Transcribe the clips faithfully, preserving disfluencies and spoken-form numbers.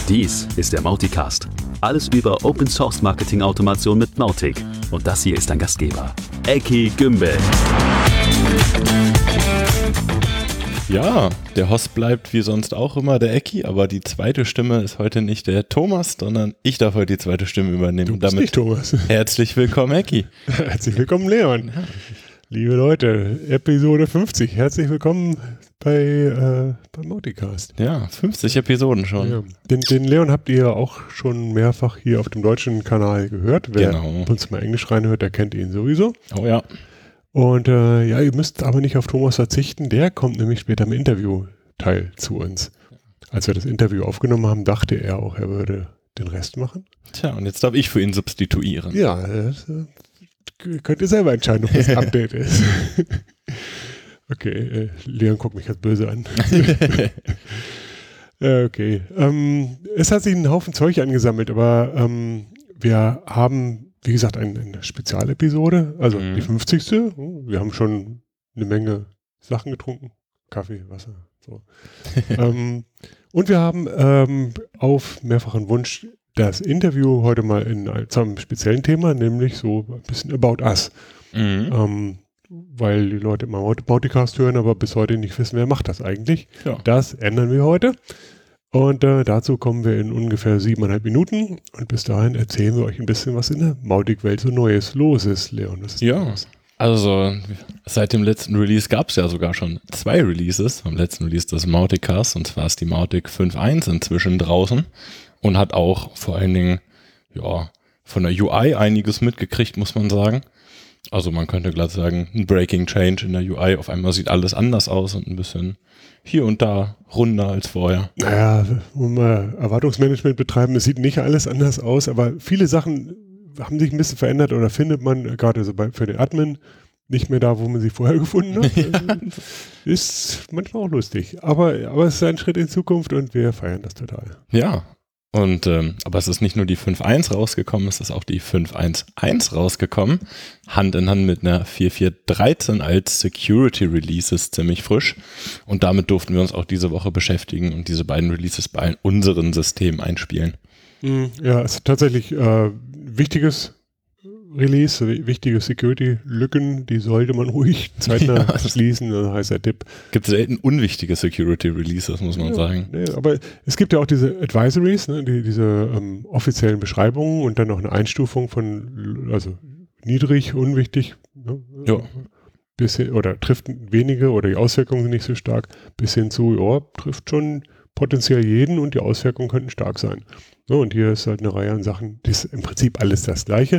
Dies ist der Mauticast. Alles über Open Source Marketing Automation mit Mautic. Und das hier ist dein Gastgeber, Eki Gümbel. Ja, der Host bleibt wie sonst auch immer der Eki, aber die zweite Stimme ist heute nicht der Thomas, sondern ich darf heute die zweite Stimme übernehmen. Du bist Damit nicht Thomas. Herzlich willkommen, Eki. Herzlich willkommen, Leon. Ja. Liebe Leute, Episode fünfzig. Herzlich willkommen bei, äh, beim Mauticast. Ja, fünfzig Episoden schon. Ja. Den, den Leon habt ihr auch schon mehrfach hier auf dem deutschen Kanal gehört. Wer genau. uns mal Englisch reinhört, der kennt ihn sowieso. Oh ja. Und äh, ja, ihr müsst aber nicht auf Thomas verzichten. Der kommt nämlich später im Interviewteil zu uns. Als wir das Interview aufgenommen haben, dachte er auch, er würde den Rest machen. Tja, und jetzt darf ich für ihn substituieren. Ja, das äh, könnt ihr selber entscheiden, ob das ein Update ist. Okay, äh, Leon guckt mich jetzt böse an. äh, okay, ähm, es hat sich ein Haufen Zeug angesammelt, aber ähm, wir haben, wie gesagt, ein, eine Spezialepisode, also mhm. die fünfzigste. Wir haben schon eine Menge Sachen getrunken, Kaffee, Wasser, so. ähm, und wir haben ähm, auf mehrfachen Wunsch das Interview heute mal in einem speziellen Thema, nämlich so ein bisschen About Us. Mhm. Ähm, weil die Leute immer Mauticast hören, aber bis heute nicht wissen, wer macht das eigentlich. Ja. Das ändern wir heute. Und äh, dazu kommen wir in ungefähr siebeneinhalb Minuten. Und bis dahin erzählen wir euch ein bisschen, was in der Mautic-Welt so Neues los ist, Leon. Was ist ja, los? Also seit dem letzten Release gab es ja sogar schon zwei Releases. Beim letzten Release das Mauticast, und zwar ist die Mautic fünf Punkt eins inzwischen draußen und hat auch vor allen Dingen ja, von der U I einiges mitgekriegt, muss man sagen. Also man könnte glatt sagen, ein Breaking Change in der U I. Auf einmal sieht alles anders aus und ein bisschen hier und da runder als vorher. Naja, wenn wir Erwartungsmanagement betreiben, es sieht nicht alles anders aus, aber viele Sachen haben sich ein bisschen verändert oder findet man gerade so bei, für den Admin nicht mehr da, wo man sie vorher gefunden hat. Ja. Ist manchmal auch lustig. Aber, aber es ist ein Schritt in Zukunft und wir feiern das total. Ja. Und ähm, aber es ist nicht nur die fünf Punkt eins rausgekommen, es ist auch die fünf Punkt eins Punkt eins rausgekommen. Hand in Hand mit einer vier Punkt vier Punkt dreizehn als Security Releases, ziemlich frisch. Und damit durften wir uns auch diese Woche beschäftigen und diese beiden Releases bei unseren Systemen einspielen. Ja, es ist tatsächlich äh, wichtiges Release, wichtige Security-Lücken, die sollte man ruhig zeitnah ja, schließen, das heißt der Tipp. Gibt selten unwichtige Security-Releases, muss man ja, sagen. Nee, aber es gibt ja auch diese Advisories, ne, die, diese ähm, offiziellen Beschreibungen und dann noch eine Einstufung von, also niedrig, unwichtig, ne, ja. bis hin, oder trifft wenige oder die Auswirkungen sind nicht so stark, bis hin zu, ja, trifft schon potenziell jeden und die Auswirkungen könnten stark sein. So, und hier ist halt eine Reihe an Sachen, die ist im Prinzip alles das Gleiche.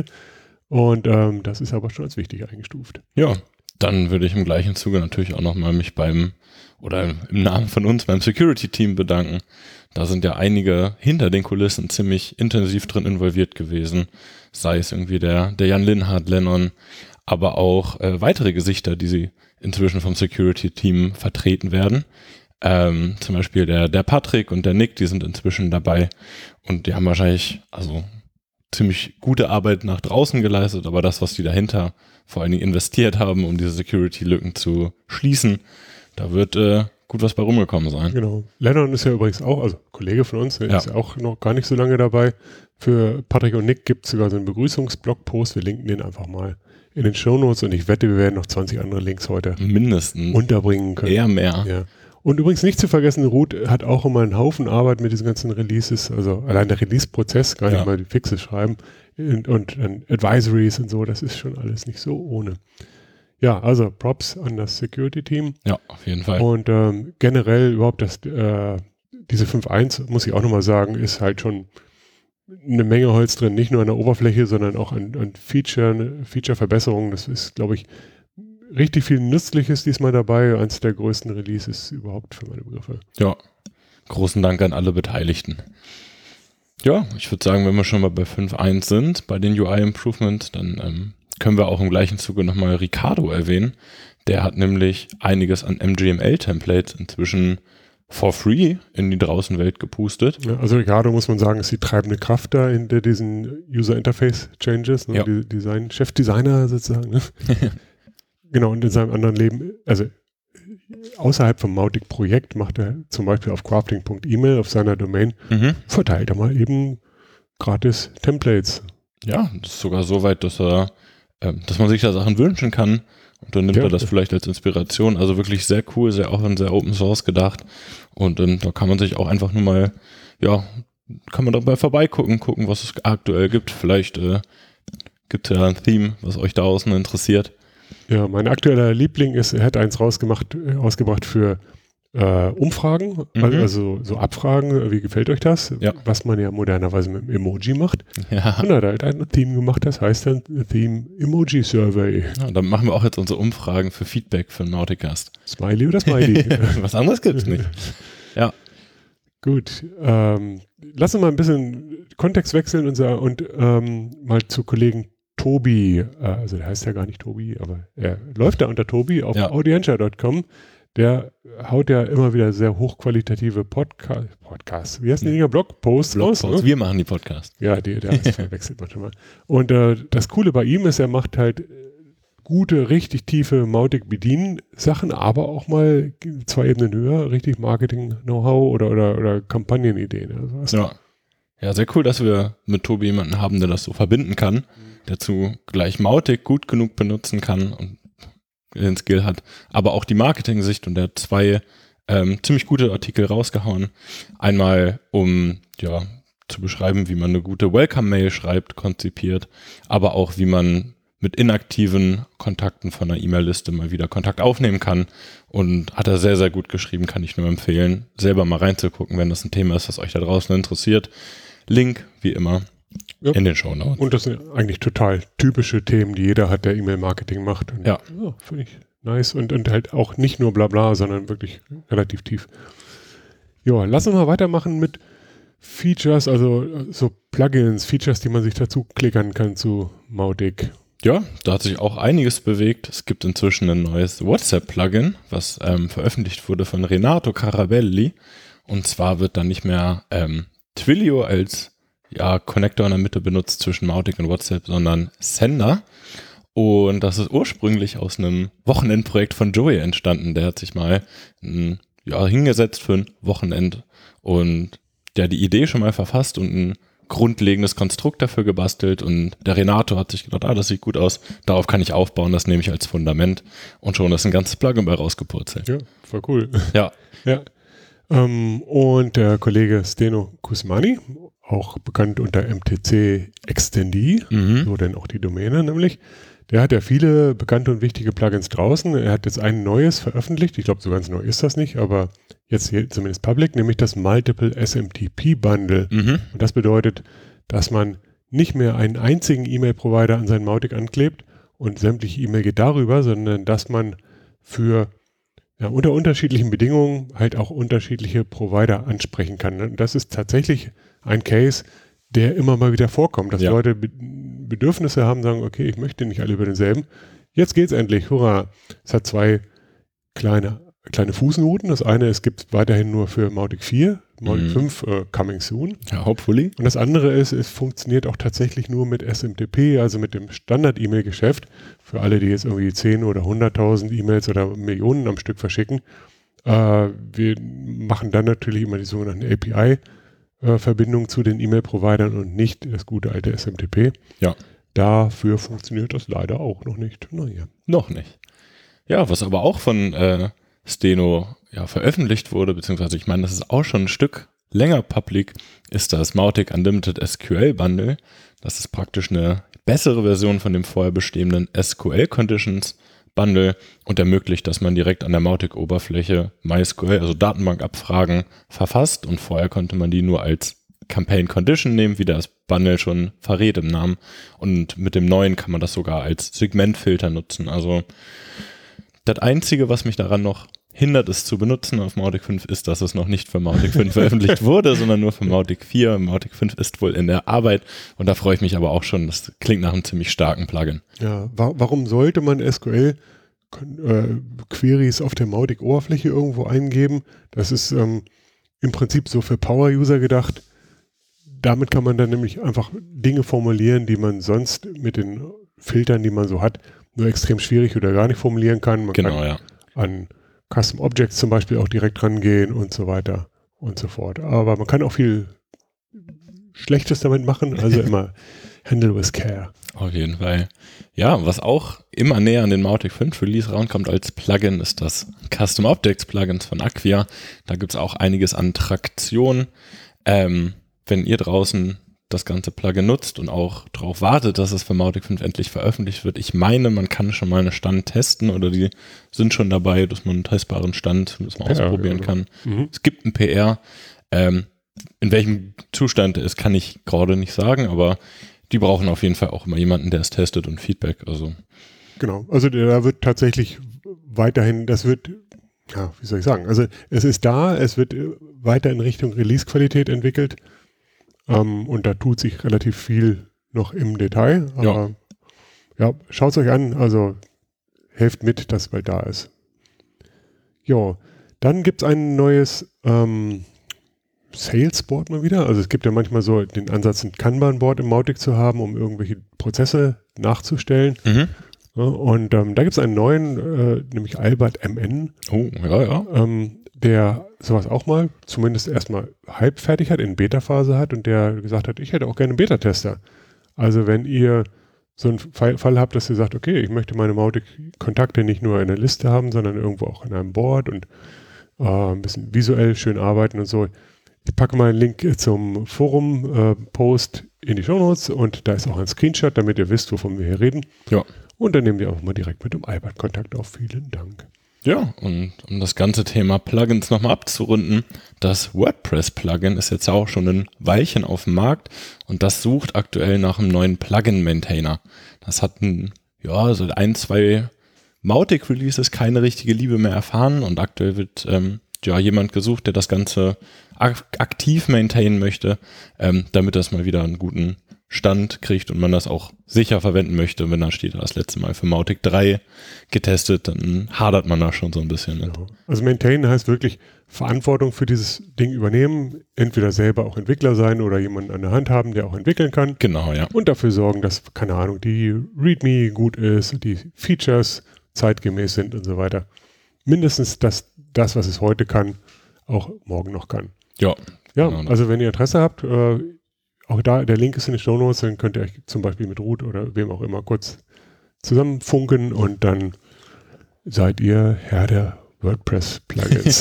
Und ähm, das ist aber schon als wichtig eingestuft. Ja, dann würde ich im gleichen Zuge natürlich auch nochmal mich beim, oder im Namen von uns, beim Security-Team bedanken. Da sind ja einige hinter den Kulissen ziemlich intensiv drin involviert gewesen. Sei es irgendwie der, der Jan Linhard, Lennon, aber auch äh, weitere Gesichter, die sie inzwischen vom Security-Team vertreten werden. Ähm, zum Beispiel der, der Patrick und der Nick, die sind inzwischen dabei und die haben wahrscheinlich, also ziemlich gute Arbeit nach draußen geleistet, aber das, was die dahinter vor allen Dingen investiert haben, um diese Security-Lücken zu schließen, da wird äh, gut was bei rumgekommen sein. Genau. Lennon ist ja übrigens auch, also Kollege von uns, der ja. ist ja auch noch gar nicht so lange dabei. Für Patrick und Nick gibt es sogar so einen Begrüßungsblogpost, wir linken den einfach mal in den Shownotes und ich wette, wir werden noch zwanzig andere Links heute mindestens unterbringen können. Eher mehr. Ja. Und übrigens nicht zu vergessen, Ruth hat auch immer einen Haufen Arbeit mit diesen ganzen Releases, also allein der Release-Prozess, gar nicht ja. mal die Fixes schreiben und, und, und Advisories und so, das ist schon alles nicht so ohne. Ja, also Props an das Security-Team. Ja, auf jeden Fall. Und ähm, generell überhaupt das, äh, diese fünf Punkt eins, muss ich auch nochmal sagen, ist halt schon eine Menge Holz drin, nicht nur an der Oberfläche, sondern auch an, an Feature, Feature-Verbesserungen. Das ist, glaube ich, richtig viel Nützliches diesmal dabei. Eins der größten Releases überhaupt für meine Begriffe. Ja, großen Dank an alle Beteiligten. Ja, ich würde sagen, wenn wir schon mal bei fünf Punkt eins sind, bei den U I-Improvement, dann ähm, können wir auch im gleichen Zuge nochmal Ricardo erwähnen. Der hat nämlich einiges an M G M L-Templates inzwischen for free in die draußen Welt gepustet. Ja, also Ricardo, muss man sagen, ist die treibende Kraft da hinter diesen User-Interface-Changes, ne? Ja. Die Design, Chefdesigner sozusagen. Ne? Genau, und in seinem anderen Leben, also außerhalb vom Mautic-Projekt macht er zum Beispiel auf crafting punkt email auf seiner Domain, mhm. verteilt er mal eben gratis Templates. Ja, das ist sogar so weit, dass er, äh, dass man sich da Sachen wünschen kann und dann nimmt ja, er das vielleicht als Inspiration. Also wirklich sehr cool, sehr auch sehr Open Source gedacht und ähm, da kann man sich auch einfach nur mal, ja, kann man dabei vorbeigucken, gucken, was es aktuell gibt. Vielleicht äh, gibt es ja ein Theme, was euch da außen interessiert. Ja, mein aktueller Liebling ist, er hat eins rausgemacht, ausgebracht für äh, Umfragen, mhm. also so Abfragen, wie gefällt euch das? Ja. Was man ja modernerweise mit dem Emoji macht. Ja. Und er hat halt ein Theme gemacht, das heißt dann Theme Emoji Survey. Ja, dann machen wir auch jetzt unsere Umfragen für Feedback für den Mauticast. Smiley oder Smiley? Was anderes gibt es nicht. Ja. Gut, ähm, lass uns mal ein bisschen Kontext wechseln und, so, und ähm, mal zu Kollegen Tobi, äh, also der heißt ja gar nicht Tobi, aber er läuft da unter Tobi auf ja. audientia punkt com. Der haut ja immer wieder sehr hochqualitative Podca- Podcasts, wie heißt die Dinger? Blogposts Blogposts raus? Ne? Wir machen die Podcasts. Ja, die, der ist verwechselt manchmal. Und äh, das Coole bei ihm ist, er macht halt gute, richtig tiefe Mautic-Bedienen-Sachen, aber auch mal zwei Ebenen höher, richtig Marketing-Know-how oder, oder, oder Kampagnenideen. Also ja. ja, sehr cool, dass wir mit Tobi jemanden haben, der das so verbinden kann, der zugleich Mautic gut genug benutzen kann und den Skill hat, aber auch die Marketing-Sicht und der hat zwei ähm, ziemlich gute Artikel rausgehauen. Einmal, um ja zu beschreiben, wie man eine gute Welcome-Mail schreibt, konzipiert, aber auch, wie man mit inaktiven Kontakten von einer E-Mail-Liste mal wieder Kontakt aufnehmen kann und hat er sehr, sehr gut geschrieben, kann ich nur empfehlen, selber mal reinzugucken, wenn das ein Thema ist, was euch da draußen interessiert. Link, wie immer, ja. in den Shownotes. Und das sind eigentlich total typische Themen, die jeder hat, der E-Mail-Marketing macht. Und ja. ja finde ich nice und, und halt auch nicht nur Blabla, sondern wirklich relativ tief. Ja, lass uns mal weitermachen mit Features, also so Plugins, Features, die man sich dazu klickern kann zu Mautic. Ja, da hat sich auch einiges bewegt. Es gibt inzwischen ein neues WhatsApp-Plugin, was ähm, veröffentlicht wurde von Renato Carabelli. Und zwar wird dann nicht mehr ähm, Twilio als ja, Connector in der Mitte benutzt zwischen Mautic und WhatsApp, sondern Sender. Und das ist ursprünglich aus einem Wochenendprojekt von Joey entstanden. Der hat sich mal ein, ja, hingesetzt für ein Wochenend und der die Idee schon mal verfasst und ein grundlegendes Konstrukt dafür gebastelt. Und der Renato hat sich gedacht, ah, das sieht gut aus, darauf kann ich aufbauen, das nehme ich als Fundament. Und schon ist ein ganzes Plugin bei rausgepurzelt. Ja, voll cool. Ja. ja. Ähm, und der Kollege Steno Kusmani, auch bekannt unter M T C Extendi, mhm. so denn auch die Domäne nämlich, der hat ja viele bekannte und wichtige Plugins draußen. Er hat jetzt ein neues veröffentlicht. Ich glaube, so ganz neu ist das nicht, aber jetzt hier zumindest public, nämlich das Multiple S M T P Bundle. Mhm. Und das bedeutet, dass man nicht mehr einen einzigen E-Mail-Provider an seinen Mautic anklebt und sämtliche E-Mail geht darüber, sondern dass man für ja, unter unterschiedlichen Bedingungen halt auch unterschiedliche Provider ansprechen kann. Und das ist tatsächlich ein Case, der immer mal wieder vorkommt, dass ja. Leute Be- Bedürfnisse haben, sagen, okay, ich möchte nicht alle über denselben. Jetzt geht's endlich, hurra. Es hat zwei kleine, kleine Fußnoten. Das eine, es gibt weiterhin nur für Mautic vier, Mautic mhm. fünf uh, coming soon. Ja, hopefully. Und das andere ist, es funktioniert auch tatsächlich nur mit S M T P, also mit dem Standard-E-Mail-Geschäft. Für alle, die jetzt irgendwie zehn oder hunderttausend E-Mails oder Millionen am Stück verschicken. Äh, wir machen dann natürlich immer die sogenannten A P I Verbindung zu den E-Mail-Providern und nicht das gute alte S M T P. Ja. Dafür funktioniert das leider auch noch nicht. Naja. Noch nicht. Ja, was aber auch von äh, Steno ja, veröffentlicht wurde, beziehungsweise ich meine, das ist auch schon ein Stück länger public, ist das Mautic Unlimited S Q L Bundle. Das ist praktisch eine bessere Version von dem vorher bestehenden S Q L Conditions Bundle und ermöglicht, dass man direkt an der Mautic-Oberfläche MySQL, also Datenbankabfragen, verfasst und vorher konnte man die nur als Campaign Condition nehmen, wie das Bundle schon verrät im Namen und mit dem neuen kann man das sogar als Segmentfilter nutzen. Also das Einzige, was mich daran noch hindert, es zu benutzen auf Mautic fünf, ist, dass es noch nicht für Mautic fünf veröffentlicht wurde, sondern nur für Mautic vier. Mautic fünf ist wohl in der Arbeit und da freue ich mich aber auch schon. Das klingt nach einem ziemlich starken Plugin. Ja, wa- warum sollte man S Q L-Queries äh, auf der Mautic-Oberfläche irgendwo eingeben? Das ist ähm, im Prinzip so für Power-User gedacht. Damit kann man dann nämlich einfach Dinge formulieren, die man sonst mit den Filtern, die man so hat, nur extrem schwierig oder gar nicht formulieren kann. Man genau, kann ja. an Custom Objects zum Beispiel auch direkt rangehen und so weiter und so fort. Aber man kann auch viel Schlechtes damit machen, also immer handle with care. Auf jeden Fall. Ja, was auch immer näher an den Mautic fünf Release rankommt als Plugin, ist das Custom Objects Plugins von Acquia. Da gibt es auch einiges an Traktion. Ähm, wenn ihr draußen das ganze Plugin nutzt und auch darauf wartet, dass es für Mautic fünf endlich veröffentlicht wird. Ich meine, man kann schon mal einen Stand testen oder die sind schon dabei, dass man einen testbaren Stand dass man ausprobieren kann. Mhm. Es gibt ein P R. Ähm, in welchem Zustand er ist, kann ich gerade nicht sagen, aber die brauchen auf jeden Fall auch immer jemanden, der es testet und Feedback. Also genau, also da wird tatsächlich weiterhin, das wird, ja, wie soll ich sagen, also es ist da, es wird weiter in Richtung Release-Qualität entwickelt. Um, und da tut sich relativ viel noch im Detail. Aber ja, ja schaut es euch an. Also helft mit, dass es bald da ist. Jo, dann gibt es ein neues ähm, Sales-Board mal wieder. Also es gibt ja manchmal so den Ansatz, ein Kanban-Board im Mautic zu haben, um irgendwelche Prozesse nachzustellen. Mhm. Ja, und ähm, da gibt es einen neuen, äh, nämlich Albert M N. Oh, ja, ja. Ähm, der sowas auch mal zumindest erstmal halb fertig hat, in Beta-Phase hat und der gesagt hat, ich hätte auch gerne einen Beta-Tester. Also wenn ihr so einen Fall, Fall habt, dass ihr sagt, okay, ich möchte meine Mautic-Kontakte nicht nur in der Liste haben, sondern irgendwo auch in einem Board und äh, ein bisschen visuell schön arbeiten und so. Ich packe mal einen Link zum Forum-Post äh, in die Shownotes und da ist auch ein Screenshot, damit ihr wisst, wovon wir hier reden. Ja. Und dann nehmt ihr auch mal direkt mit dem Albert Kontakt auf. Vielen Dank. Ja, und um das ganze Thema Plugins nochmal abzurunden, das WordPress-Plugin ist jetzt auch schon ein Weilchen auf dem Markt und das sucht aktuell nach einem neuen Plugin-Maintainer. Das hat ein, ja, so ein, zwei Mautic-Releases keine richtige Liebe mehr erfahren und aktuell wird ähm, ja jemand gesucht, der das Ganze ak- aktiv maintainen möchte, ähm, damit das mal wieder einen guten Stand kriegt und man das auch sicher verwenden möchte. Wenn da steht, das letzte Mal für Mautic drei getestet, dann hadert man da schon so ein bisschen. Ne? Genau. Also maintainen heißt wirklich Verantwortung für dieses Ding übernehmen, entweder selber auch Entwickler sein oder jemanden an der Hand haben, der auch entwickeln kann. Genau, ja. Und dafür sorgen, dass, keine Ahnung, die README gut ist, die Features zeitgemäß sind und so weiter. Mindestens das, das was es heute kann, auch morgen noch kann. Ja. Ja, genau. Also wenn ihr Interesse habt, äh, auch da, der Link ist in den Shownotes, dann könnt ihr euch zum Beispiel mit Ruth oder wem auch immer kurz zusammenfunken und dann seid ihr Herr der WordPress-Plugins.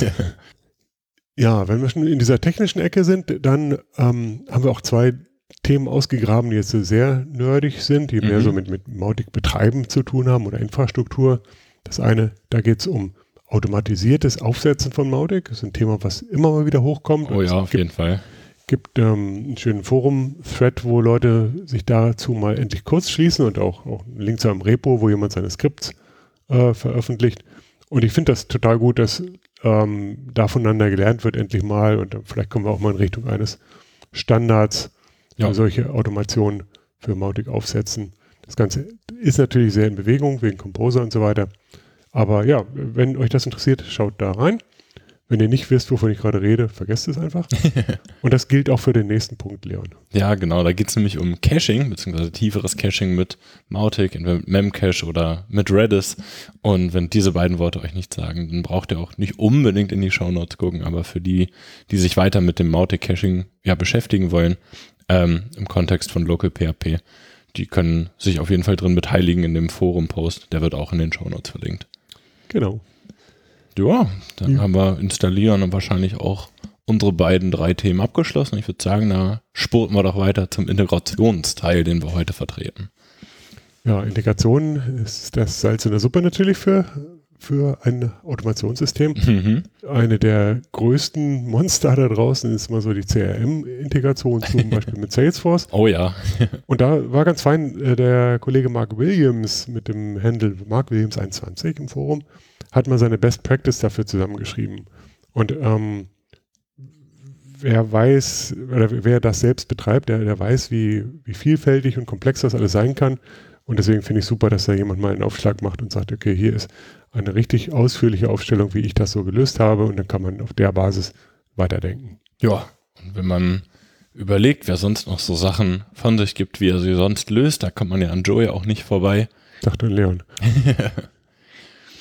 Ja, wenn wir schon in dieser technischen Ecke sind, dann ähm, haben wir auch zwei Themen ausgegraben, die jetzt sehr nerdig sind, die mhm. mehr so mit, mit Mautic betreiben zu tun haben oder Infrastruktur. Das eine, da geht es um automatisiertes Aufsetzen von Mautic. Das ist ein Thema, was immer mal wieder hochkommt. Oh ja, auf gibt, jeden Fall. gibt ähm, einen schönen Forum-Thread, wo Leute sich dazu mal endlich kurz schließen und auch, auch einen Link zu einem Repo, wo jemand seine Skripts äh, veröffentlicht. Und ich finde das total gut, dass ähm, da voneinander gelernt wird endlich mal und vielleicht kommen wir auch mal in Richtung eines Standards ja. für solche Automationen für Mautic aufsetzen. Das Ganze ist natürlich sehr in Bewegung wegen Composer und so weiter. Aber ja, wenn euch das interessiert, schaut da rein. Wenn ihr nicht wisst, wovon ich gerade rede, vergesst es einfach. Und das gilt auch für den nächsten Punkt, Leon. Ja, genau. Da geht es nämlich um Caching, beziehungsweise tieferes Caching mit Mautic, entweder mit Memcache oder mit Redis. Und wenn diese beiden Worte euch nichts sagen, dann braucht ihr auch nicht unbedingt in die Shownotes gucken. Aber für die, die sich weiter mit dem Mautic-Caching ja, beschäftigen wollen, ähm, im Kontext von Local P H P, die können sich auf jeden Fall drin beteiligen in dem Forum-Post. Der wird auch in den Shownotes verlinkt. Genau. Ja, dann ja. haben wir installieren und wahrscheinlich auch unsere beiden drei Themen abgeschlossen. Ich würde sagen, da spurten wir doch weiter zum Integrationsteil, den wir heute vertreten. Ja, Integration ist das Salz in der Suppe natürlich für, für ein Automationssystem. Mhm. Eine der größten Monster da draußen ist mal so die C R M-Integration, zum Beispiel mit Salesforce. Oh ja. Und da war ganz fein, äh, der Kollege Mark Williams mit dem Handle Mark Williams einundzwanzig im Forum hat mal seine Best Practice dafür zusammengeschrieben. Und ähm, wer weiß, oder wer das selbst betreibt, der, der weiß, wie, wie vielfältig und komplex das alles sein kann. Und deswegen finde ich super, dass da jemand mal einen Aufschlag macht und sagt, okay, hier ist eine richtig ausführliche Aufstellung, wie ich das so gelöst habe. Und dann kann man auf der Basis weiterdenken. Ja, und wenn man überlegt, wer sonst noch so Sachen von sich gibt, wie er sie sonst löst, da kommt man ja an Joey auch nicht vorbei. Dachte Leon.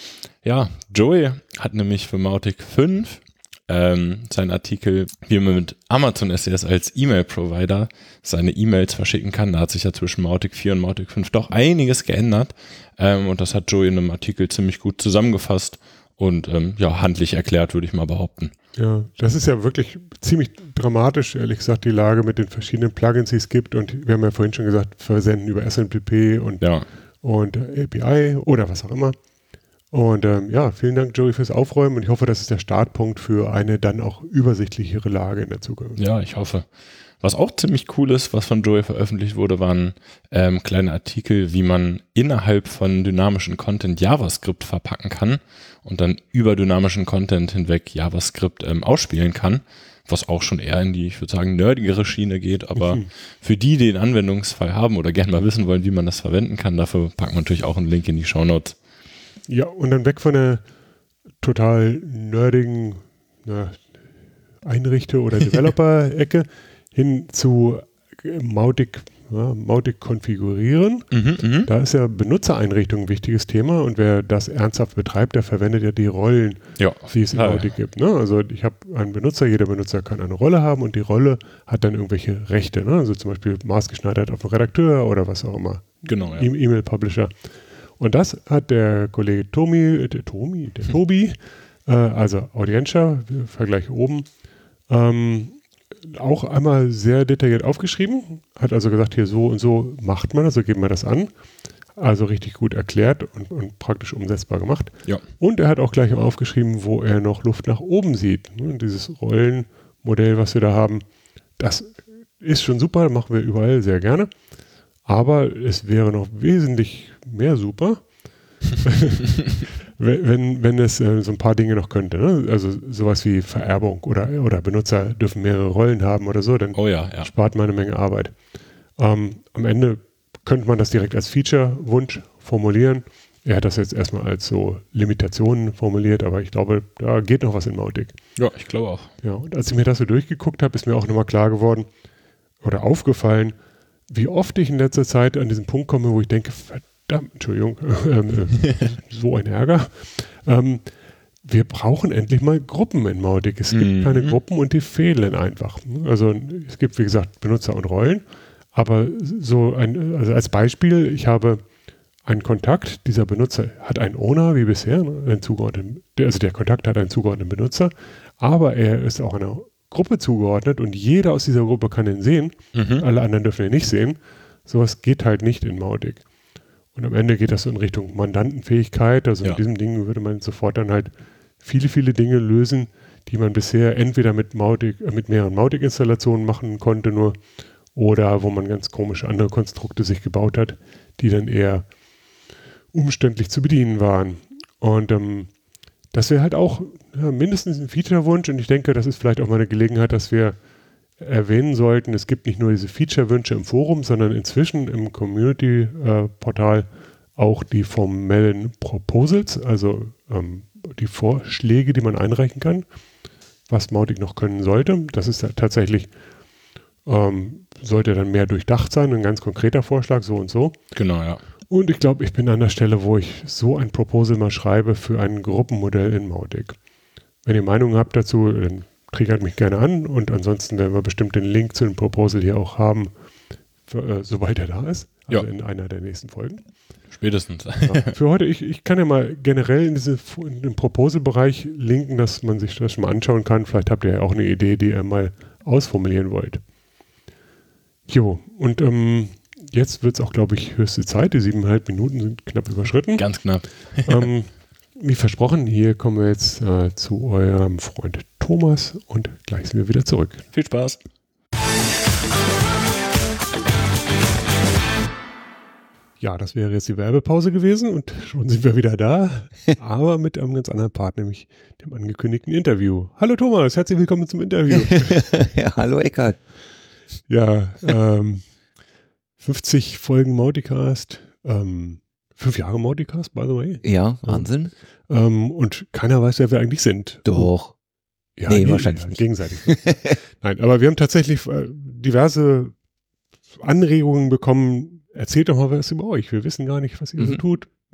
Ja, Joey hat nämlich für Mautic fünf ähm, seinen Artikel, wie man mit Amazon S C S als E-Mail-Provider seine E-Mails verschicken kann. Da hat sich ja zwischen Mautic vier und Mautic fünf doch einiges geändert. Ähm, und das hat Joey in einem Artikel ziemlich gut zusammengefasst und ähm, ja, handlich erklärt, würde ich mal behaupten. Ja, das ist ja wirklich ziemlich dramatisch, ehrlich gesagt, die Lage mit den verschiedenen Plugins, die es gibt. Und wir haben ja vorhin schon gesagt, versenden über S M T P und, ja. und A P I oder was auch immer. Und ähm, ja, vielen Dank, Joey, fürs Aufräumen. Und ich hoffe, das ist der Startpunkt für eine dann auch übersichtlichere Lage in der Zukunft. Ja, ich hoffe. Was auch ziemlich cool ist, was von Joey veröffentlicht wurde, waren ähm, kleine Artikel, wie man innerhalb von dynamischen Content JavaScript verpacken kann und dann über dynamischen Content hinweg JavaScript ähm, ausspielen kann, was auch schon eher in die, ich würde sagen, nerdigere Schiene geht, aber mhm. für die, die den Anwendungsfall haben oder gerne mal wissen wollen, wie man das verwenden kann, dafür packen wir natürlich auch einen Link in die Shownotes. Ja, und dann weg von der total nerdigen na, Einrichter- oder Developer-Ecke hin zu Mautic, ja, Mautic konfigurieren. Mhm, da ist ja Benutzereinrichtung ein wichtiges Thema und wer das ernsthaft betreibt, der verwendet ja die Rollen, ja, die es in ja, Mautic gibt. Ne? Also ich habe einen Benutzer, jeder Benutzer kann eine Rolle haben und die Rolle hat dann irgendwelche Rechte. Ne? Also zum Beispiel maßgeschneidert auf den Redakteur oder was auch immer. Genau, ja. E- E-Mail-Publisher. Und das hat der Kollege Tomi, der Tomi, der Tobi, äh, also Audientia, Vergleich oben, ähm, auch einmal sehr detailliert aufgeschrieben, hat also gesagt, hier so und so macht man das, so geht man das an. Also richtig gut erklärt und, und praktisch umsetzbar gemacht. Ja. Und er hat auch gleich aufgeschrieben, wo er noch Luft nach oben sieht. Und dieses Rollenmodell, was wir da haben, das ist schon super, machen wir überall sehr gerne. Aber es wäre noch wesentlich mehr super, wenn, wenn es äh, so ein paar Dinge noch könnte. Ne? Also sowas wie Vererbung oder, oder Benutzer dürfen mehrere Rollen haben oder so, dann oh ja, ja. spart man eine Menge Arbeit. Ähm, am Ende könnte man das direkt als Feature-Wunsch formulieren. Er hat das jetzt erstmal als so Limitationen formuliert, aber ich glaube, da geht noch was in Mautic. Ja, ich glaube auch. Ja, und als ich mir das so durchgeguckt habe, ist mir auch nochmal klar geworden oder aufgefallen, wie oft ich in letzter Zeit an diesen Punkt komme, wo ich denke, verdammt, Entschuldigung, ähm, äh, so ein Ärger. Ähm, wir brauchen endlich mal Gruppen in Mautic. Es gibt mhm. keine Gruppen und die fehlen einfach. Also es gibt, wie gesagt, Benutzer und Rollen, aber so ein, also als Beispiel, ich habe einen Kontakt, dieser Benutzer hat einen Owner, wie bisher, ne, einen zugeordneten, also der Kontakt hat einen zugeordneten Benutzer, aber er ist auch einer Gruppe zugeordnet und jeder aus dieser Gruppe kann ihn sehen. Mhm. Alle anderen dürfen ihn nicht sehen. Sowas geht halt nicht in Mautic. Und am Ende geht das so in Richtung Mandantenfähigkeit. Also ja. mit diesem Ding würde man sofort dann halt viele, viele Dinge lösen, die man bisher entweder mit Mautic, äh, mit mehreren Mautic-Installationen machen konnte nur oder wo man ganz komische andere Konstrukte sich gebaut hat, die dann eher umständlich zu bedienen waren. Und ähm, das wäre halt auch ja, mindestens ein Feature-Wunsch und ich denke, das ist vielleicht auch mal eine Gelegenheit, dass wir erwähnen sollten, es gibt nicht nur diese Feature-Wünsche im Forum, sondern inzwischen im Community-Portal äh, auch die formellen Proposals, also ähm, die Vorschläge, die man einreichen kann, was Mautic noch können sollte. Das ist ja tatsächlich, ähm, sollte dann mehr durchdacht sein, ein ganz konkreter Vorschlag, so und so. Genau, ja. Und ich glaube, ich bin an der Stelle, wo ich so ein Proposal mal schreibe für ein Gruppenmodell in Mautic. Wenn ihr Meinungen habt dazu, dann triggert mich gerne an und ansonsten werden wir bestimmt den Link zu dem Proposal hier auch haben, für, äh, sobald er da ist, also ja. in einer der nächsten Folgen. Spätestens. Ja, für heute, ich, ich kann ja mal generell in, diese, in den Proposal-Bereich linken, dass man sich das schon mal anschauen kann. Vielleicht habt ihr ja auch eine Idee, die ihr mal ausformulieren wollt. Jo, und ähm, jetzt wird es auch, glaube ich, höchste Zeit. Die siebeneinhalb Minuten sind knapp überschritten. Ganz knapp. ähm, wie versprochen, hier kommen wir jetzt äh, zu eurem Freund Thomas und gleich sind wir wieder zurück. Viel Spaß. Ja, das wäre jetzt die Werbepause gewesen und schon sind wir wieder da, aber mit einem ganz anderen Part, nämlich dem angekündigten Interview. Hallo Thomas, herzlich willkommen zum Interview. Ja, hallo Eckart. Ja, ähm, fünfzig Folgen Mauticast, ähm, fünf Jahre Mauticast, by the way. Ja, Wahnsinn. Ähm, und keiner weiß, wer wir eigentlich sind. Doch. Ja, nee, nee, wahrscheinlich ja, nicht. Gegenseitig. Nein, aber wir haben tatsächlich äh, diverse Anregungen bekommen. Erzählt doch mal was über euch. Wir wissen gar nicht, was ihr Mhm. so tut.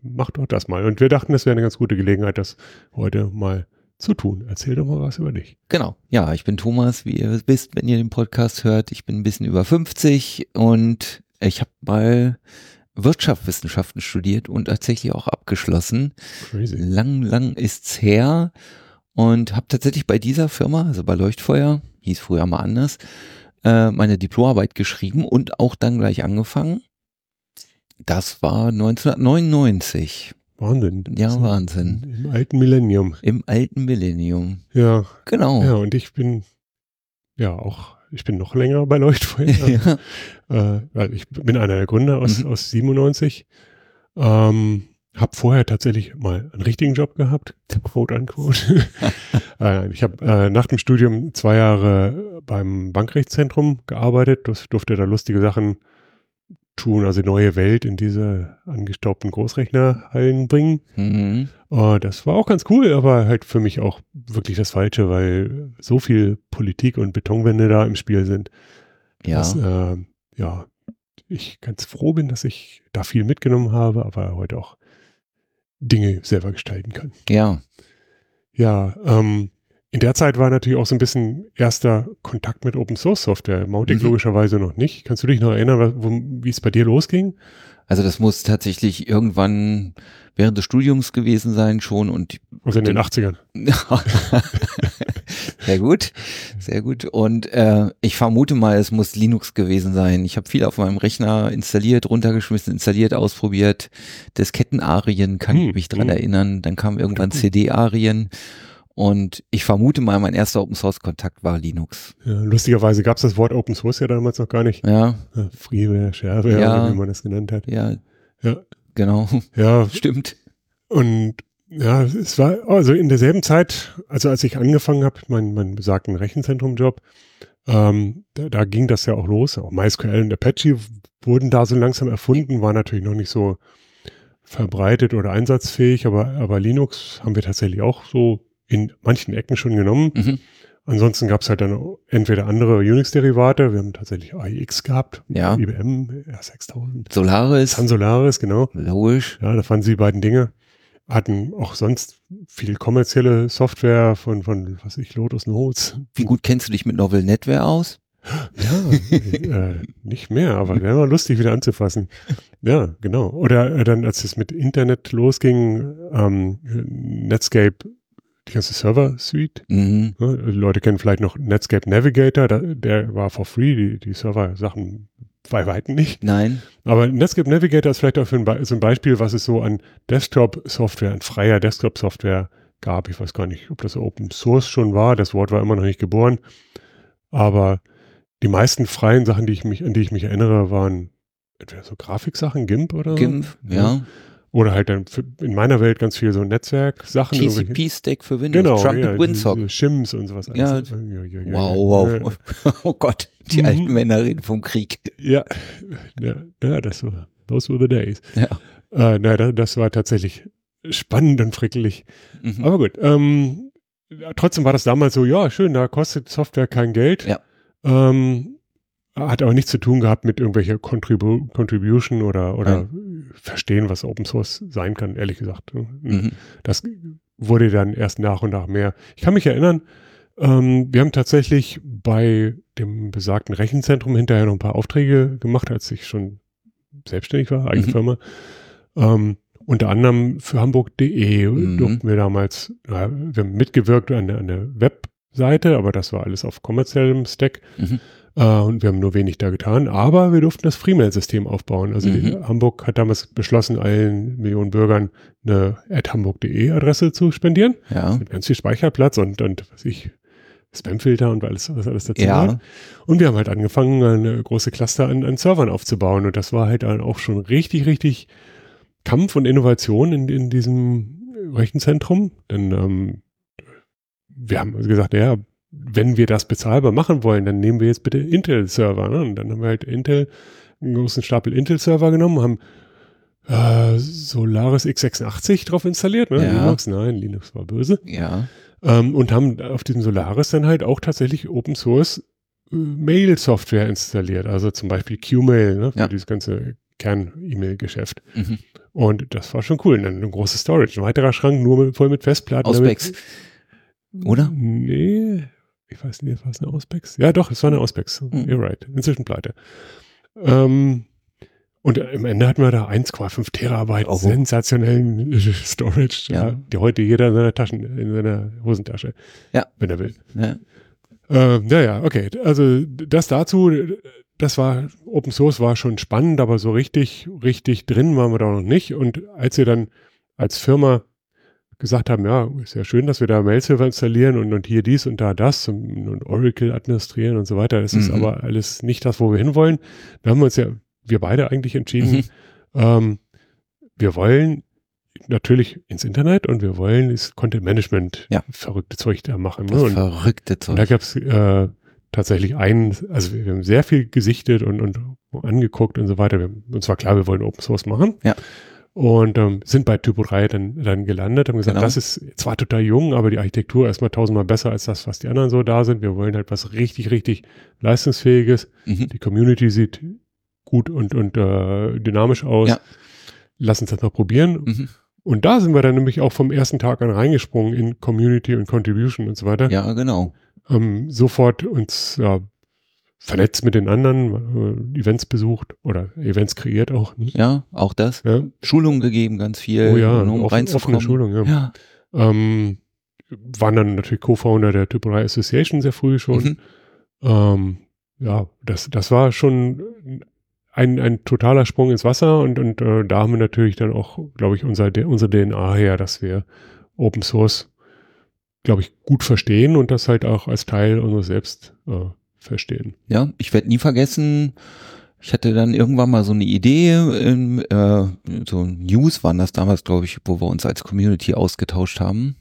mach doch das mal. Und wir dachten, das wäre eine ganz gute Gelegenheit, das heute mal zu tun. Erzähl doch mal was über dich. Genau. Ja, ich bin Thomas, wie ihr wisst, wenn ihr den Podcast hört. Ich bin ein bisschen über fünfzig und ich habe mal Wirtschaftswissenschaften studiert und tatsächlich auch abgeschlossen. Crazy. Lang, lang ist's her und habe tatsächlich bei dieser Firma, also bei Leuchtfeuer, hieß früher mal anders, äh, meine Diplomarbeit geschrieben und auch dann gleich angefangen. Das war neunzehnhundertneunundneunzig. Wahnsinn. Ja, So Wahnsinn. Im alten Millennium. Im alten Millennium. Ja. Genau. Ja, und ich bin ja auch, ich bin noch länger bei Leuchtfeuer. Ja. Äh, weil ich bin einer der Gründer aus, Mhm. aus siebenundneunzig. Ähm, habe vorher tatsächlich mal einen richtigen Job gehabt, quote unquote. äh, ich habe äh, nach dem Studium zwei Jahre beim Bankrechtszentrum gearbeitet. Das durfte da lustige Sachen tun, also neue Welt in diese angestaubten Großrechnerhallen bringen. Mhm. Uh, das war auch ganz cool, aber halt für mich auch wirklich das Falsche, weil so viel Politik und Betonwände da im Spiel sind. Ja. Dass, äh, ja, ich ganz froh bin, dass ich da viel mitgenommen habe, aber heute auch Dinge selber gestalten kann. Ja. Ja, ähm, in der Zeit war natürlich auch so ein bisschen erster Kontakt mit Open Source Software. Mautic Mhm. logischerweise noch nicht. Kannst du dich noch erinnern, wo, wie es bei dir losging? Also das muss tatsächlich irgendwann während des Studiums gewesen sein schon und Also in den achtzigern. sehr gut, sehr gut. Und äh, ich vermute mal, es muss Linux gewesen sein. Ich habe viel auf meinem Rechner installiert, runtergeschmissen, installiert, ausprobiert. Disketten-Arien kann Hm, ich mich dran hm. erinnern. Dann kam irgendwann Gut. C D-Arien. Und ich vermute mal, mein erster Open-Source-Kontakt war Linux. Ja, lustigerweise gab es das Wort Open Source ja damals noch gar nicht. Ja, Ja, Freeware, Shareware, Ja. oder wie man das genannt hat. ja, Ja, genau. ja, Stimmt. und ja, es war also in derselben Zeit, also als ich angefangen habe, meinen mein besagten Rechenzentrum-Job, ähm, da, da ging das ja auch los. Auch MySQL und Apache wurden da so langsam erfunden, war natürlich noch nicht so verbreitet oder einsatzfähig, aber, aber Linux haben wir tatsächlich auch so in manchen Ecken schon genommen. Mhm. Ansonsten gab es halt dann entweder andere Unix-Derivate, wir haben tatsächlich A I X gehabt, Ja. I B M R sechstausend, Solaris, Sun Solaris, genau. logisch. Ja, das waren die beiden Dinge. Hatten auch sonst viel kommerzielle Software von, von was weiß ich, Lotus Notes. Wie gut kennst du dich mit Novel NetWare aus? Ja, äh, nicht mehr, aber wäre mal lustig wieder anzufassen. Ja, genau. Oder äh, dann, als es mit Internet losging, ähm, Netscape, die ganze Server-Suite. Mhm. Ne? Die Leute kennen vielleicht noch Netscape Navigator, da, der war for free, die, die Server-Sachen bei Weitem nicht. Nein. Aber Netscape Navigator ist vielleicht auch für ein, Be so ein Beispiel, was es so an Desktop-Software, an freier Desktop-Software gab. Ich weiß gar nicht, ob das Open Source schon war. Das Wort war immer noch nicht geboren. Aber die meisten freien Sachen, die ich mich, an die ich mich erinnere, waren entweder so Grafiksachen, GIMP oder GIMP, ja. Oder halt dann für, in meiner Welt ganz viel so Netzwerk-Sachen. T C P-Stack für Windows, Genau, Trumpet ja, Winsock. diese Shims und sowas. Ja. alles. Ja, ja, ja, ja, Wow, ja. wow. Oh Gott, die Mhm. alten Männer reden vom Krieg. Ja, ja, ja, das war, those were the days. Ja. Äh, na, das, das war tatsächlich spannend und frickelig. Mhm. Aber gut, ähm, ja, trotzdem war das damals so, ja, schön, da kostet Software kein Geld. Ja. Ähm, hat aber nichts zu tun gehabt mit irgendwelcher Contribu Contribution oder, oder verstehen, was Open Source sein kann, ehrlich gesagt. Mhm. Das wurde dann erst nach und nach mehr. Ich kann mich erinnern, ähm, wir haben tatsächlich bei dem besagten Rechenzentrum hinterher noch ein paar Aufträge gemacht, als ich schon selbstständig war, eigene Mhm. Firma. Ähm, unter anderem für Hamburg punkt de Mhm. durften wir damals, ja, wir haben mitgewirkt an der, an der Webseite, aber das war alles auf kommerziellem Stack. Mhm. Äh, und wir haben nur wenig da getan, aber wir durften das Freemail-System aufbauen. Also die, Mhm. Hamburg hat damals beschlossen, allen Millionen Bürgern eine at hamburg punkt de Adresse zu spendieren. Ja. Mit ganz viel Speicherplatz und, und was ich, Spamfilter und alles, was alles dazu Ja. gehört. Und wir haben halt angefangen, eine große Cluster an, an Servern aufzubauen. Und das war halt dann auch schon richtig, richtig Kampf und Innovation in, in diesem Rechenzentrum. Denn ähm, wir haben gesagt, ja, wenn wir das bezahlbar machen wollen, dann nehmen wir jetzt bitte Intel-Server. Ne? Und dann haben wir halt Intel, einen großen Stapel Intel-Server genommen, haben äh, Solaris x sechsundachtzig drauf installiert. Ne? Ja. Linux, nein, Linux war böse. Ja. Ähm, und haben auf diesem Solaris dann halt auch tatsächlich Open Source äh, Mail-Software installiert. Also zum Beispiel Qmail, ne? Für Ja. dieses ganze Kern-E-Mail-Geschäft. Mhm. Und das war schon cool. Und dann ein großes Storage, ein weiterer Schrank, nur mit, voll mit Festplatten. Auspex. Oder? Nee, ich weiß nicht, war es eine Auspex? Ja, doch, es war eine Auspex. Mhm. You're right. Inzwischen pleite. Ähm, und am Ende hatten wir da eins Komma fünf Terabyte Oh. sensationellen Storage, Ja. ja. die heute jeder in seiner Taschen, in seiner Hosentasche, Ja. wenn er will. Ja. Ähm, naja, okay. Also das dazu, das war, Open Source war schon spannend, aber so richtig, richtig drin waren wir da noch nicht. Und als wir dann als Firma gesagt haben, ja, ist ja schön, dass wir da Mail-Server installieren und, und hier dies und da das und, und Oracle administrieren und so weiter. Das ist Mhm. aber alles nicht das, wo wir hinwollen. Da haben wir uns ja, wir beide eigentlich entschieden, Mhm. ähm, wir wollen natürlich ins Internet und wir wollen das Content-Management Ja. verrückte Zeug da machen. Ne? Das Und, verrückte und da Zeug. gab es äh, tatsächlich einen, also wir haben sehr viel gesichtet und, und angeguckt und so weiter. Wir, uns war klar, wir wollen Open Source machen. Ja. Und ähm, sind bei Typo drei dann, dann gelandet, haben gesagt, Genau. das ist zwar total jung, aber die Architektur erstmal tausendmal besser als das, was die anderen so da sind. Wir wollen halt was richtig, richtig leistungsfähiges. Mhm. Die Community sieht gut und, und äh, dynamisch aus. Ja. Lass uns das mal probieren. Mhm. Und da sind wir dann nämlich auch vom ersten Tag an reingesprungen in Community und Contribution und so weiter. Ja, genau. Ähm, sofort uns ja, vernetzt mit den anderen, äh, Events besucht oder Events kreiert auch. Ne? Ja, auch das. Ja. Schulungen gegeben, ganz viel, Oh ja, ne, um offen, reinzukommen. offene Schulung, ja. Ja. Ähm, waren dann natürlich Co-Founder der Typo drei Association sehr früh schon. Mhm. Ähm, ja, das, das war schon ein, ein totaler Sprung ins Wasser und, und äh, da haben wir natürlich dann auch, glaube ich, unser, unsere D N A her, dass wir Open Source, glaube ich, gut verstehen und das halt auch als Teil unseres Selbst äh, verstehen. Ja, ich werde nie vergessen, ich hatte dann irgendwann mal so eine Idee, in, äh, so News waren das damals, glaube ich, wo wir uns als Community ausgetauscht haben.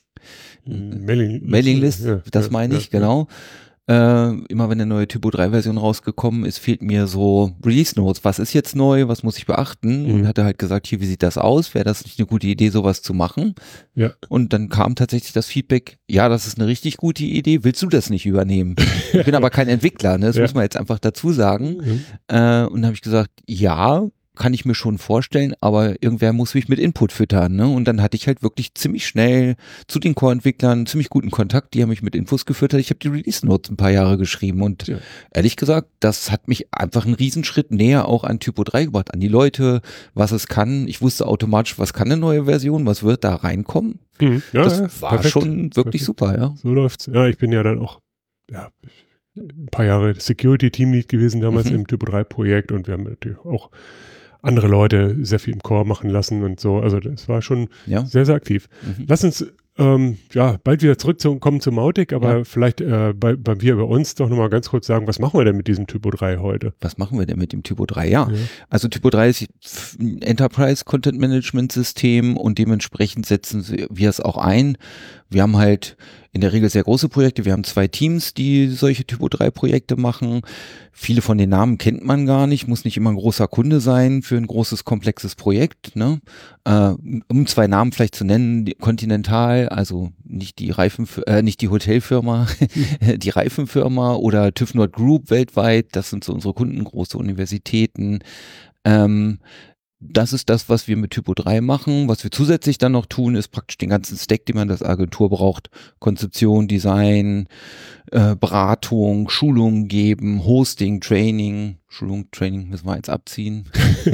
Mailing, Mailinglist, ja, das ja, meine ja, ich, genau. Äh, immer wenn eine neue Typo drei Version rausgekommen ist, fehlt mir so Release Notes. Was ist jetzt neu? Was muss ich beachten? Mhm. Und hatte halt gesagt, hier, wie sieht das aus? Wäre das nicht eine gute Idee, sowas zu machen? Ja. Und dann kam tatsächlich das Feedback, ja, das ist eine richtig gute Idee. Willst du das nicht übernehmen? Ich bin aber kein Entwickler, ne? Das Ja. muss man jetzt einfach dazu sagen. Mhm. Äh, und dann habe ich gesagt, ja, kann ich mir schon vorstellen, aber irgendwer muss mich mit Input füttern, ne? Und dann hatte ich halt wirklich ziemlich schnell zu den Core-Entwicklern ziemlich guten Kontakt, die haben mich mit Infos gefüttert. Ich habe die Release-Notes ein paar Jahre geschrieben und Ja. ehrlich gesagt, das hat mich einfach einen Riesenschritt näher auch an Typo drei gebracht, an die Leute, was es kann. Ich wusste automatisch, was kann eine neue Version, was wird da reinkommen. Mhm. Ja, das ja, war perfekt. schon wirklich Perfekt. super, ja. So läuft's. Ja, ich bin ja dann auch ja, ein paar Jahre Security-Teamlead gewesen damals Mhm. im Typo drei Projekt und wir haben natürlich auch andere Leute sehr viel im Core machen lassen und so. Also das war schon Ja. sehr, sehr aktiv. Mhm. Lass uns ähm, ja bald wieder zurückkommen zu Mautic, aber Ja. vielleicht äh, bei, bei wir bei uns doch nochmal ganz kurz sagen, was machen wir denn mit diesem Typo drei heute? Was machen wir denn mit dem Typo drei? Ja, Ja. also Typo drei ist ein Enterprise Content Management System und dementsprechend setzen wir es auch ein. Wir haben halt in der Regel sehr große Projekte. Wir haben zwei Teams, die solche Typo drei Projekte machen. Viele von den Namen kennt man gar nicht, muss nicht immer ein großer Kunde sein für ein großes, komplexes Projekt. Ne? Äh, um zwei Namen vielleicht zu nennen, die Continental, also nicht die Reifen, äh, nicht die Hotelfirma, die Reifenfirma oder TÜV Nord Group weltweit, das sind so unsere Kunden, große Universitäten. Ähm, Das ist das, was wir mit Typo drei machen. Was wir zusätzlich dann noch tun, ist praktisch den ganzen Stack, den man als Agentur braucht. Konzeption, Design, äh, Beratung, Schulungen geben, Hosting, Training. Schulung, Training müssen wir jetzt abziehen.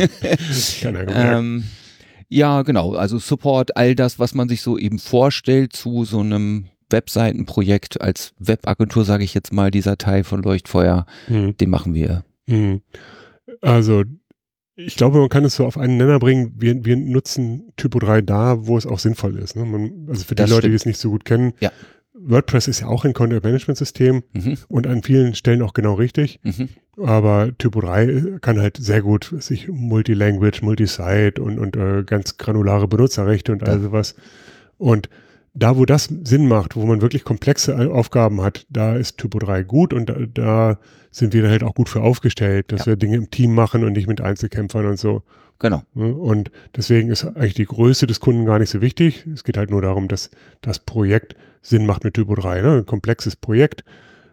Keiner gemerkt. ähm, ja, genau. Also Support, all das, was man sich so eben vorstellt zu so einem Webseitenprojekt als Webagentur, sage ich jetzt mal, dieser Teil von Leuchtfeuer, Mhm. den machen wir. Mhm. Also ich glaube, man kann es so auf einen Nenner bringen, wir, wir nutzen Typo drei da, wo es auch sinnvoll ist. Ne? Man, also für die Das Leute, stimmt. die es nicht so gut kennen, Ja. WordPress ist ja auch ein Content-Management-System Mhm. und an vielen Stellen auch genau richtig, Mhm. aber Typo drei kann halt sehr gut sich Multilanguage, Multisite und, und äh, ganz granulare Benutzerrechte und all Ja. sowas. Und da, wo das Sinn macht, wo man wirklich komplexe Aufgaben hat, da ist Typo drei gut und da, da sind wir halt auch gut für aufgestellt, dass Ja. wir Dinge im Team machen und nicht mit Einzelkämpfern und so. Genau. Ne? Und deswegen ist eigentlich die Größe des Kunden gar nicht so wichtig. Es geht halt nur darum, dass das Projekt Sinn macht mit Typo drei. Ne? Ein komplexes Projekt,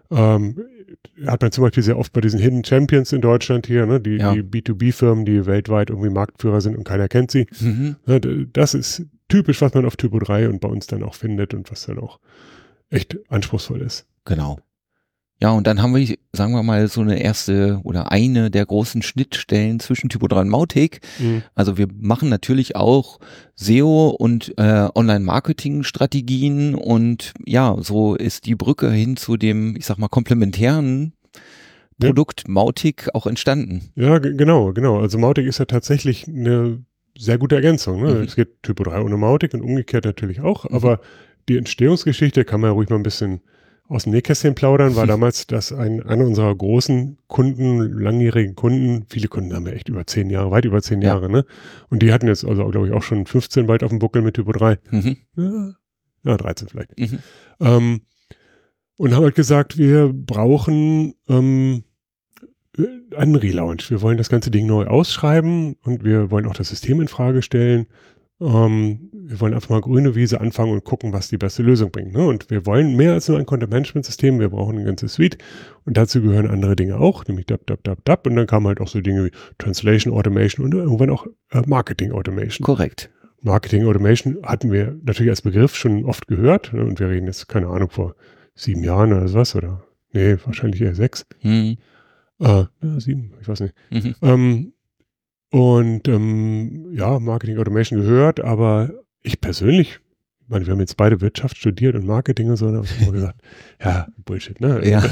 Ähm, hat man zum Beispiel sehr oft bei diesen Hidden Champions in Deutschland hier, ne, die, Ja. die B zwei B-Firmen, die weltweit irgendwie Marktführer sind und keiner kennt sie. Mhm. Ne, d- das ist typisch, was man auf Typo drei und bei uns dann auch findet und was dann auch echt anspruchsvoll ist. Genau. Ja, und dann haben wir, sagen wir mal, so eine erste oder eine der großen Schnittstellen zwischen Typo drei und Mautic. Mhm. Also wir machen natürlich auch S E O und äh, Online-Marketing-Strategien und ja, so ist die Brücke hin zu dem, ich sag mal, komplementären Ja. Produkt Mautic auch entstanden. Ja, g- genau, genau. Also Mautic ist ja tatsächlich eine sehr gute Ergänzung. Ne? Mhm. Es geht Typo drei ohne Mautic und umgekehrt natürlich auch, Mhm. aber die Entstehungsgeschichte kann man ja ruhig mal ein bisschen aus dem Nähkästchen plaudern, war damals, dass ein, einer unserer großen Kunden, langjährigen Kunden, viele Kunden haben ja echt über zehn Jahre, weit über zehn Ja. Jahre, ne? Und die hatten jetzt also, glaube ich, auch schon fünfzehn bald auf dem Buckel mit Typo drei. Mhm. Ja, ja dreizehn vielleicht. Mhm. Ähm, und haben halt gesagt, wir brauchen ähm, einen Relaunch. Wir wollen das ganze Ding neu ausschreiben und wir wollen auch das System in Frage stellen. Ähm, wir wollen einfach mal grüne Wiese anfangen und gucken, was die beste Lösung bringt. Ne? Und wir wollen mehr als nur ein Content-Management-System, wir brauchen eine ganze Suite und dazu gehören andere Dinge auch, nämlich dab, dab, dab, dab und dann kamen halt auch so Dinge wie Translation Automation und irgendwann auch äh, Marketing Automation. Korrekt. Marketing Automation hatten wir natürlich als Begriff schon oft gehört, ne? Und wir reden jetzt, keine Ahnung, vor sieben Jahren oder sowas oder, nee, wahrscheinlich eher sechs. Mhm. Äh, ja, sieben, ich weiß nicht. Mhm. Ähm, und ähm, ja, Marketing Automation gehört, aber ich persönlich, ich meine, wir haben jetzt beide Wirtschaft studiert und Marketing und so, da habe ich immer gesagt, ja, Bullshit, ne? Ja.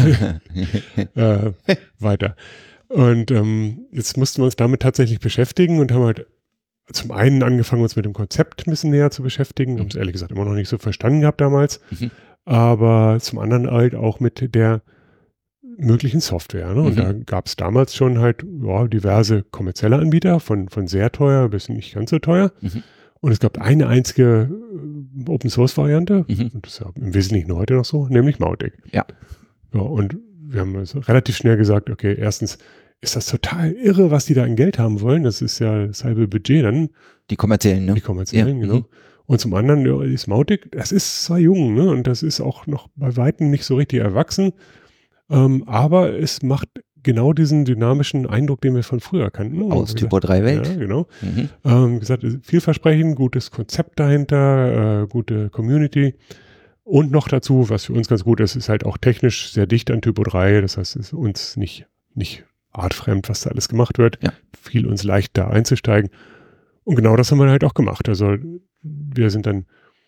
äh, weiter. Und ähm, jetzt mussten wir uns damit tatsächlich beschäftigen und haben halt zum einen angefangen, uns mit dem Konzept ein bisschen näher zu beschäftigen, haben es ehrlich gesagt immer noch nicht so verstanden gehabt damals, Mhm. aber zum anderen halt auch mit der möglichen Software. Ne? Und Mhm. da gab es damals schon halt ja, diverse kommerzielle Anbieter, von, von sehr teuer bis nicht ganz so teuer. Mhm. Und es gab eine einzige äh, Open-Source-Variante, Mhm. und das ist ja im Wesentlichen heute noch so, nämlich Mautic. Ja. Ja, und wir haben also relativ schnell gesagt, okay, erstens ist das total irre, was die da an Geld haben wollen. Das ist ja das halbe Budget dann, Die kommerziellen, ne? die kommerziellen, Ja, genau. mhm. Und zum anderen ja, ist Mautic, das ist zwar jung, ne, und das ist auch noch bei Weitem nicht so richtig erwachsen, ähm, aber es macht genau diesen dynamischen Eindruck, den wir von früher kannten. Und Aus wie Typo gesagt, drei Welt. Ja, genau. Mhm. Ähm, gesagt, vielversprechend, gutes Konzept dahinter, äh, gute Community. Und noch dazu, was für uns ganz gut ist, ist halt auch technisch sehr dicht an Typo drei. Das heißt, es ist uns nicht, nicht artfremd, was da alles gemacht wird. Ja. Fiel uns leicht, da einzusteigen. Und genau das haben wir halt auch gemacht. Also wir sind dann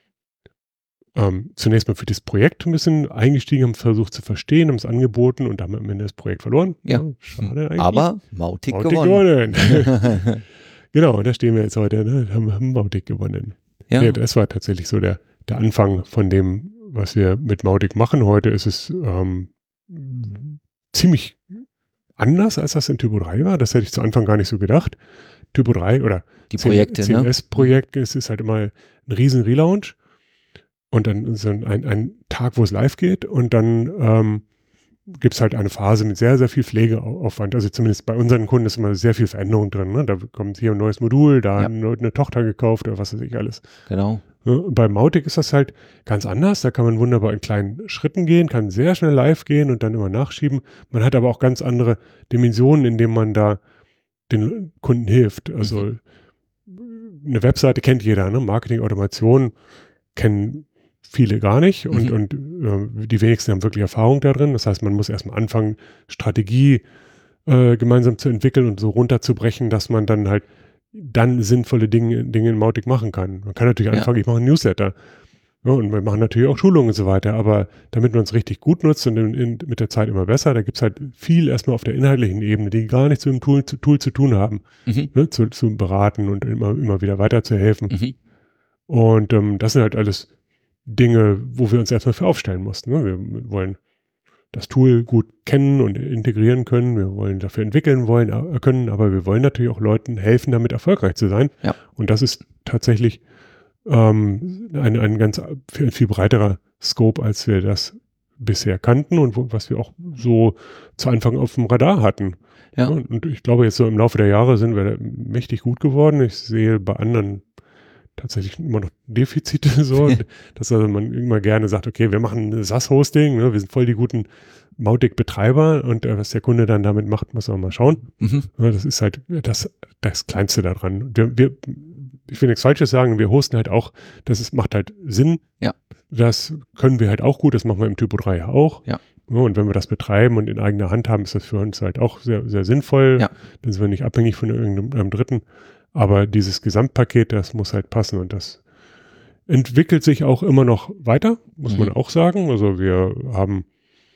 ähm, zunächst mal für das Projekt ein bisschen eingestiegen, haben versucht zu verstehen, haben es angeboten und haben am Ende das Projekt verloren. Ja. Schade eigentlich. Aber Mautic Mautic gewonnen. gewonnen. Genau, und da stehen wir jetzt heute, ne? haben, haben Mautic gewonnen. Ja. Nee, das war tatsächlich so der, der Anfang von dem, was wir mit Mautic machen. Heute ist es ähm, ziemlich anders, als das in Typo drei war. Das hätte ich zu Anfang gar nicht so gedacht. Typo drei oder Die Projekte, C M ne? S-Projekt, es ist halt immer ein riesen Relaunch und dann so ein, ein Tag, wo es live geht und dann ähm, gibt es halt eine Phase mit sehr, sehr viel Pflegeaufwand. Also zumindest bei unseren Kunden ist immer sehr viel Veränderung drin. Ne? Da kommt hier ein neues Modul, da Ja. eine, eine Tochter gekauft oder was weiß ich alles. Genau. Ja, und bei Mautic ist das halt ganz anders. Da kann man wunderbar in kleinen Schritten gehen, kann sehr schnell live gehen und dann immer nachschieben. Man hat aber auch ganz andere Dimensionen, indem man da den Kunden hilft. Also Mhm. eine Webseite kennt jeder, ne? Marketing, Automation kennen viele gar nicht und, Mhm. und äh, die wenigsten haben wirklich Erfahrung da drin. Das heißt, man muss erstmal anfangen, Strategie äh, gemeinsam zu entwickeln und so runterzubrechen, dass man dann halt dann sinnvolle Dinge, Dinge in Mautic machen kann. Man kann natürlich Ja. anfangen, ich mache einen Newsletter. Ja, und wir machen natürlich auch Schulungen und so weiter, aber damit man es richtig gut nutzt und in, in, mit der Zeit immer besser, da gibt es halt viel erstmal auf der inhaltlichen Ebene, die gar nichts mit dem Tool, zu, Tool zu tun haben, Mhm. ne, zu, zu beraten und immer, immer wieder weiterzuhelfen. Mhm. Und ähm, das sind halt alles Dinge, wo wir uns erstmal für aufstellen mussten. Ne? Wir wollen das Tool gut kennen und integrieren können. Wir wollen dafür entwickeln wollen, äh, können, aber wir wollen natürlich auch Leuten helfen, damit erfolgreich zu sein. Ja. Und das ist tatsächlich ähm, ein, ein ganz viel, viel breiterer Scope, als wir das bisher kannten und wo, was wir auch so zu Anfang auf dem Radar hatten. Ja. Und, und ich glaube, jetzt so im Laufe der Jahre sind wir mächtig gut geworden. Ich sehe bei anderen tatsächlich immer noch Defizite so, dass also man immer gerne sagt, okay, wir machen SaaS-Hosting, ne, wir sind voll die guten Mautic-Betreiber und äh, was der Kunde dann damit macht, muss man mal schauen. Mhm. Ja, das ist halt das, das Kleinste daran. Wir, wir, ich will nichts Falsches sagen, wir hosten halt auch, das ist, macht halt Sinn. Ja. Das können wir halt auch gut, das machen wir im Typo drei ja auch. Ja. Ja, und wenn wir das betreiben und in eigener Hand haben, ist das für uns halt auch sehr, sehr sinnvoll. Ja. Dann sind wir nicht abhängig von irgendeinem Dritten. Aber dieses Gesamtpaket, das muss halt passen und das entwickelt sich auch immer noch weiter, muss Mhm. man auch sagen. Also wir haben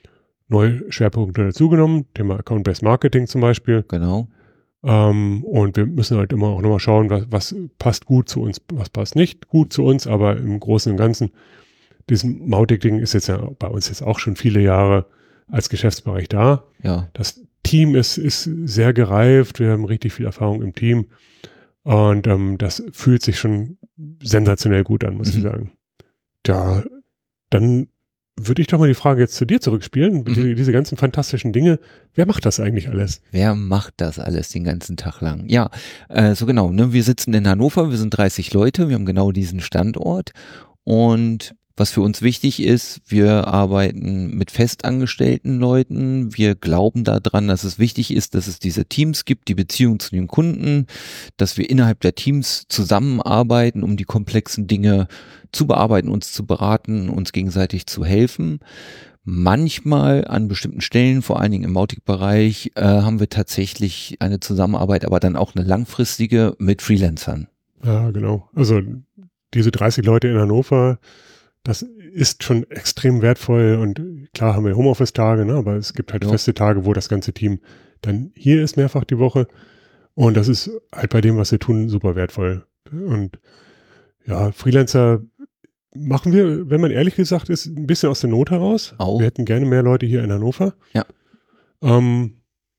neue Schwerpunkte dazugenommen, Thema Account-Based Marketing zum Beispiel. Genau. Ähm, und wir müssen halt immer auch nochmal schauen, was, was passt gut zu uns, was passt nicht gut zu uns, aber im Großen und Ganzen, dieses Mautic-Ding ist jetzt ja bei uns jetzt auch schon viele Jahre als Geschäftsbereich da. Ja. Das Team ist, ist sehr gereift, wir haben richtig viel Erfahrung im Team und ähm, das fühlt sich schon sensationell gut an, muss Mhm. ich sagen. Ja, dann würde ich doch mal die Frage jetzt zu dir zurückspielen, Mhm. die, diese ganzen fantastischen Dinge. Wer macht das eigentlich alles? Wer macht das alles den ganzen Tag lang? Ja, äh, so genau. Ne? Wir sitzen in Hannover, wir sind dreißig Leute, wir haben genau diesen Standort und was für uns wichtig ist, wir arbeiten mit festangestellten Leuten. Wir glauben daran, dass es wichtig ist, dass es diese Teams gibt, die Beziehung zu den Kunden, dass wir innerhalb der Teams zusammenarbeiten, um die komplexen Dinge zu bearbeiten, uns zu beraten, uns gegenseitig zu helfen. Manchmal an bestimmten Stellen, vor allen Dingen im Mautic-Bereich, äh, haben wir tatsächlich eine Zusammenarbeit, aber dann auch eine langfristige mit Freelancern. Ja, genau. Also diese dreißig Leute in Hannover, das ist schon extrem wertvoll und klar haben wir Homeoffice-Tage, ne, aber es gibt halt Ja. feste Tage, wo das ganze Team dann hier ist, mehrfach die Woche und das ist halt bei dem, was wir tun, super wertvoll. Und ja, Freelancer machen wir, wenn man ehrlich gesagt ist, ein bisschen aus der Not heraus. Auch. Wir hätten gerne mehr Leute hier in Hannover. Ja. Ähm,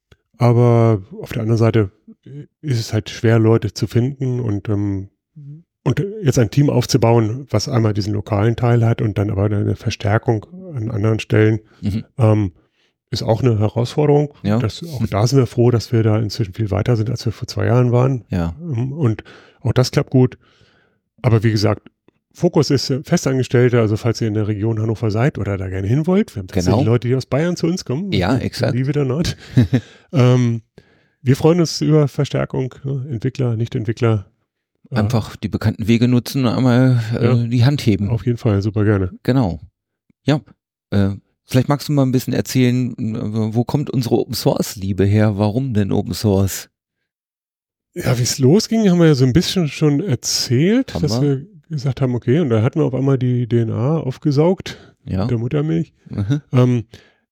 aber auf der anderen Seite ist es halt schwer, Leute zu finden und ähm, Und jetzt ein Team aufzubauen, was einmal diesen lokalen Teil hat und dann aber eine Verstärkung an anderen Stellen, Mhm. ähm, ist auch eine Herausforderung. Ja. Das, auch da sind wir froh, dass wir da inzwischen viel weiter sind, als wir vor zwei Jahren waren. Ja, Ähm, Und auch das klappt gut. Aber wie gesagt, Fokus ist äh, Festangestellte, also falls ihr in der Region Hannover seid oder da gerne hin wollt. Wir haben tatsächlich Genau. Leute, die aus Bayern zu uns kommen. Ja, exakt. Believe it or not. ähm, wir freuen uns über Verstärkung, äh, Entwickler, Nicht-Entwickler. Äh, einfach die bekannten Wege nutzen und einmal äh, Ja. die Hand heben. Auf jeden Fall, super gerne. Genau. Ja. Äh, vielleicht magst du mal ein bisschen erzählen, äh, wo kommt unsere Open Source Liebe her? Warum denn Open Source? Ja, wie es losging, haben wir ja so ein bisschen schon erzählt, Haben dass wir. wir gesagt haben, okay, und da hatten wir auf einmal die D N A aufgesaugt, Ja. der Muttermilch. Mhm. Ähm,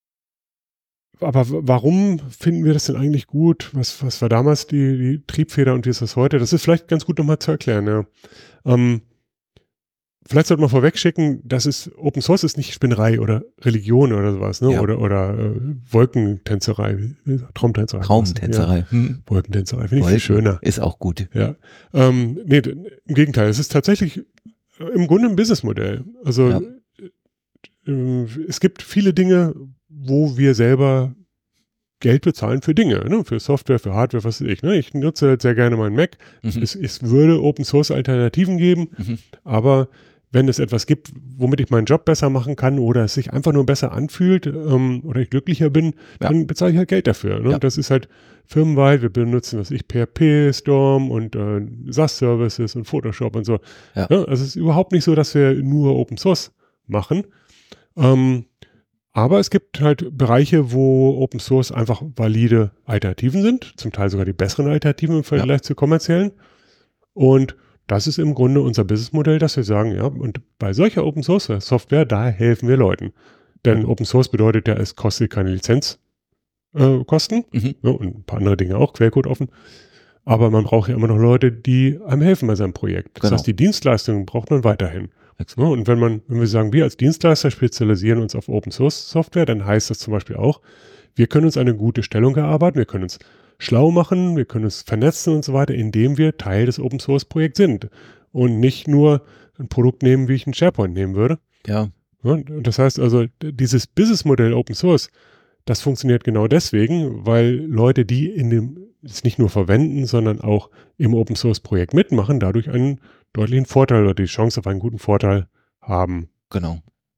aber w- warum finden wir das denn eigentlich gut? Was, was war damals die, die Triebfeder und wie ist das heute? Das ist vielleicht ganz gut nochmal zu erklären, ja. Ähm, vielleicht sollte man vorwegschicken, dass es Open Source ist nicht Spinnerei oder Religion oder sowas, ne? Ja. Oder, oder äh, Wolkentänzerei, Traumtänzerei. Traumtänzerei. Ja, Hm. Wolkentänzerei, finde ich viel Wolken schöner. ist auch gut. Ja, ähm, nee, d- im Gegenteil, es ist tatsächlich äh, im Grunde ein Businessmodell. Also Ja. äh, es gibt viele Dinge, wo wir selber Geld bezahlen für Dinge, ne? Für Software, für Hardware, was weiß ich. Ne? Ich nutze halt sehr gerne meinen Mac. Mhm. Es, es würde Open Source Alternativen geben, Mhm. aber wenn es etwas gibt, womit ich meinen Job besser machen kann oder es sich einfach nur besser anfühlt ähm, oder ich glücklicher bin, Ja. dann bezahle ich halt Geld dafür. Ne? Ja. Das ist halt firmenweit. Wir benutzen, was ich, P H P, Storm und äh, SaaS-Services und Photoshop und so. Ja. Ne? Also es ist überhaupt nicht so, dass wir nur Open Source machen. Ähm, aber es gibt halt Bereiche, wo Open Source einfach valide Alternativen sind, zum Teil sogar die besseren Alternativen im Vergleich zu kommerziellen. Und das ist im Grunde unser Businessmodell, dass wir sagen, ja, und bei solcher Open Source Software, da helfen wir Leuten. Denn Open Source bedeutet ja, es kostet keine Lizenzkosten äh, Kosten, Mhm. ja, und ein paar andere Dinge auch, Quellcode offen. Aber man braucht ja immer noch Leute, die einem helfen bei seinem Projekt. Das Genau. heißt, die Dienstleistungen braucht man weiterhin. Ja, und wenn man, wenn wir sagen, wir als Dienstleister spezialisieren uns auf Open Source Software, dann heißt das zum Beispiel auch, wir können uns eine gute Stellung erarbeiten, wir können uns schlau machen, wir können uns vernetzen und so weiter, indem wir Teil des Open Source Projekts sind und nicht nur ein Produkt nehmen, wie ich einen SharePoint nehmen würde. Ja. Ja, und das heißt also, dieses Businessmodell Open Source, das funktioniert genau deswegen, weil Leute, die in dem es nicht nur verwenden, sondern auch im Open Source Projekt mitmachen, dadurch einen deutlichen Vorteil oder die Chance auf einen guten Vorteil haben. Genau.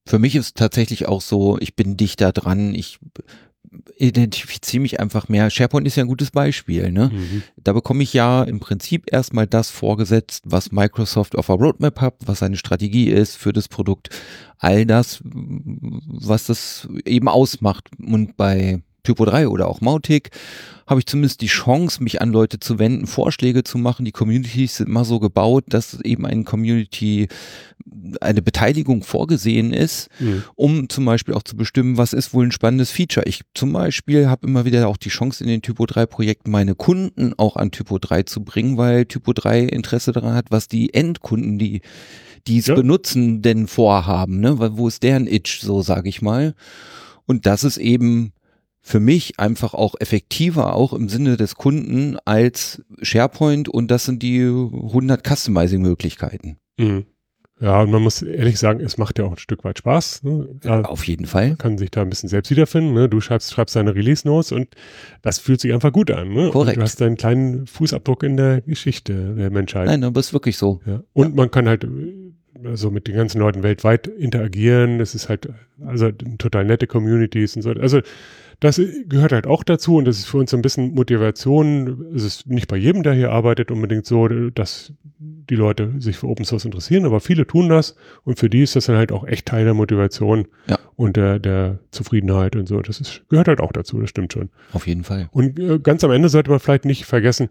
Für mich ist tatsächlich auch so, ich bin dichter dran, ich identifiziere mich einfach mehr. SharePoint ist ja ein gutes Beispiel, ne? Mhm. Da bekomme ich ja im Prinzip erstmal das vorgesetzt, was Microsoft auf der Roadmap hat, was seine Strategie ist für das Produkt. All das, was das eben ausmacht. Und bei Typo drei oder auch Mautic habe ich zumindest die Chance, mich an Leute zu wenden, Vorschläge zu machen. Die Communities sind immer so gebaut, dass eben eine Community, eine Beteiligung vorgesehen ist, mhm. um zum Beispiel auch zu bestimmen, was ist wohl ein spannendes Feature. Ich zum Beispiel habe immer wieder auch die Chance, in den Typo drei Projekten meine Kunden auch an Typo drei zu bringen, weil Typo drei Interesse daran hat, was die Endkunden, die die es ja. benutzen, denn vorhaben, ne? Wo ist deren Itch, so sage ich mal. Und das ist eben für mich einfach auch effektiver, auch im Sinne des Kunden, als SharePoint, und das sind die hundert Customizing-Möglichkeiten. Mhm. Ja, und man muss ehrlich sagen, es macht ja auch ein Stück weit Spaß. Ne? Ja, auf jeden Fall. Man kann sich da ein bisschen selbst wiederfinden. Ne? Du schreibst, schreibst deine Release-Notes und das fühlt sich einfach gut an. Ne? Korrekt. Und du hast deinen kleinen Fußabdruck in der Geschichte der Menschheit. Nein, aber es ist wirklich so. Ja. Und ja. man kann halt so mit den ganzen Leuten weltweit interagieren. Das ist halt, also total nette Communities und so. Also das gehört halt auch dazu, und das ist für uns ein bisschen Motivation. Es ist nicht bei jedem, der hier arbeitet, unbedingt so, dass die Leute sich für Open Source interessieren, aber viele tun das, und für die ist das dann halt auch echt Teil der Motivation ja. und der, der Zufriedenheit und so. Das ist, gehört halt auch dazu, das stimmt schon. Auf jeden Fall. Und äh, ganz am Ende sollte man vielleicht nicht vergessen,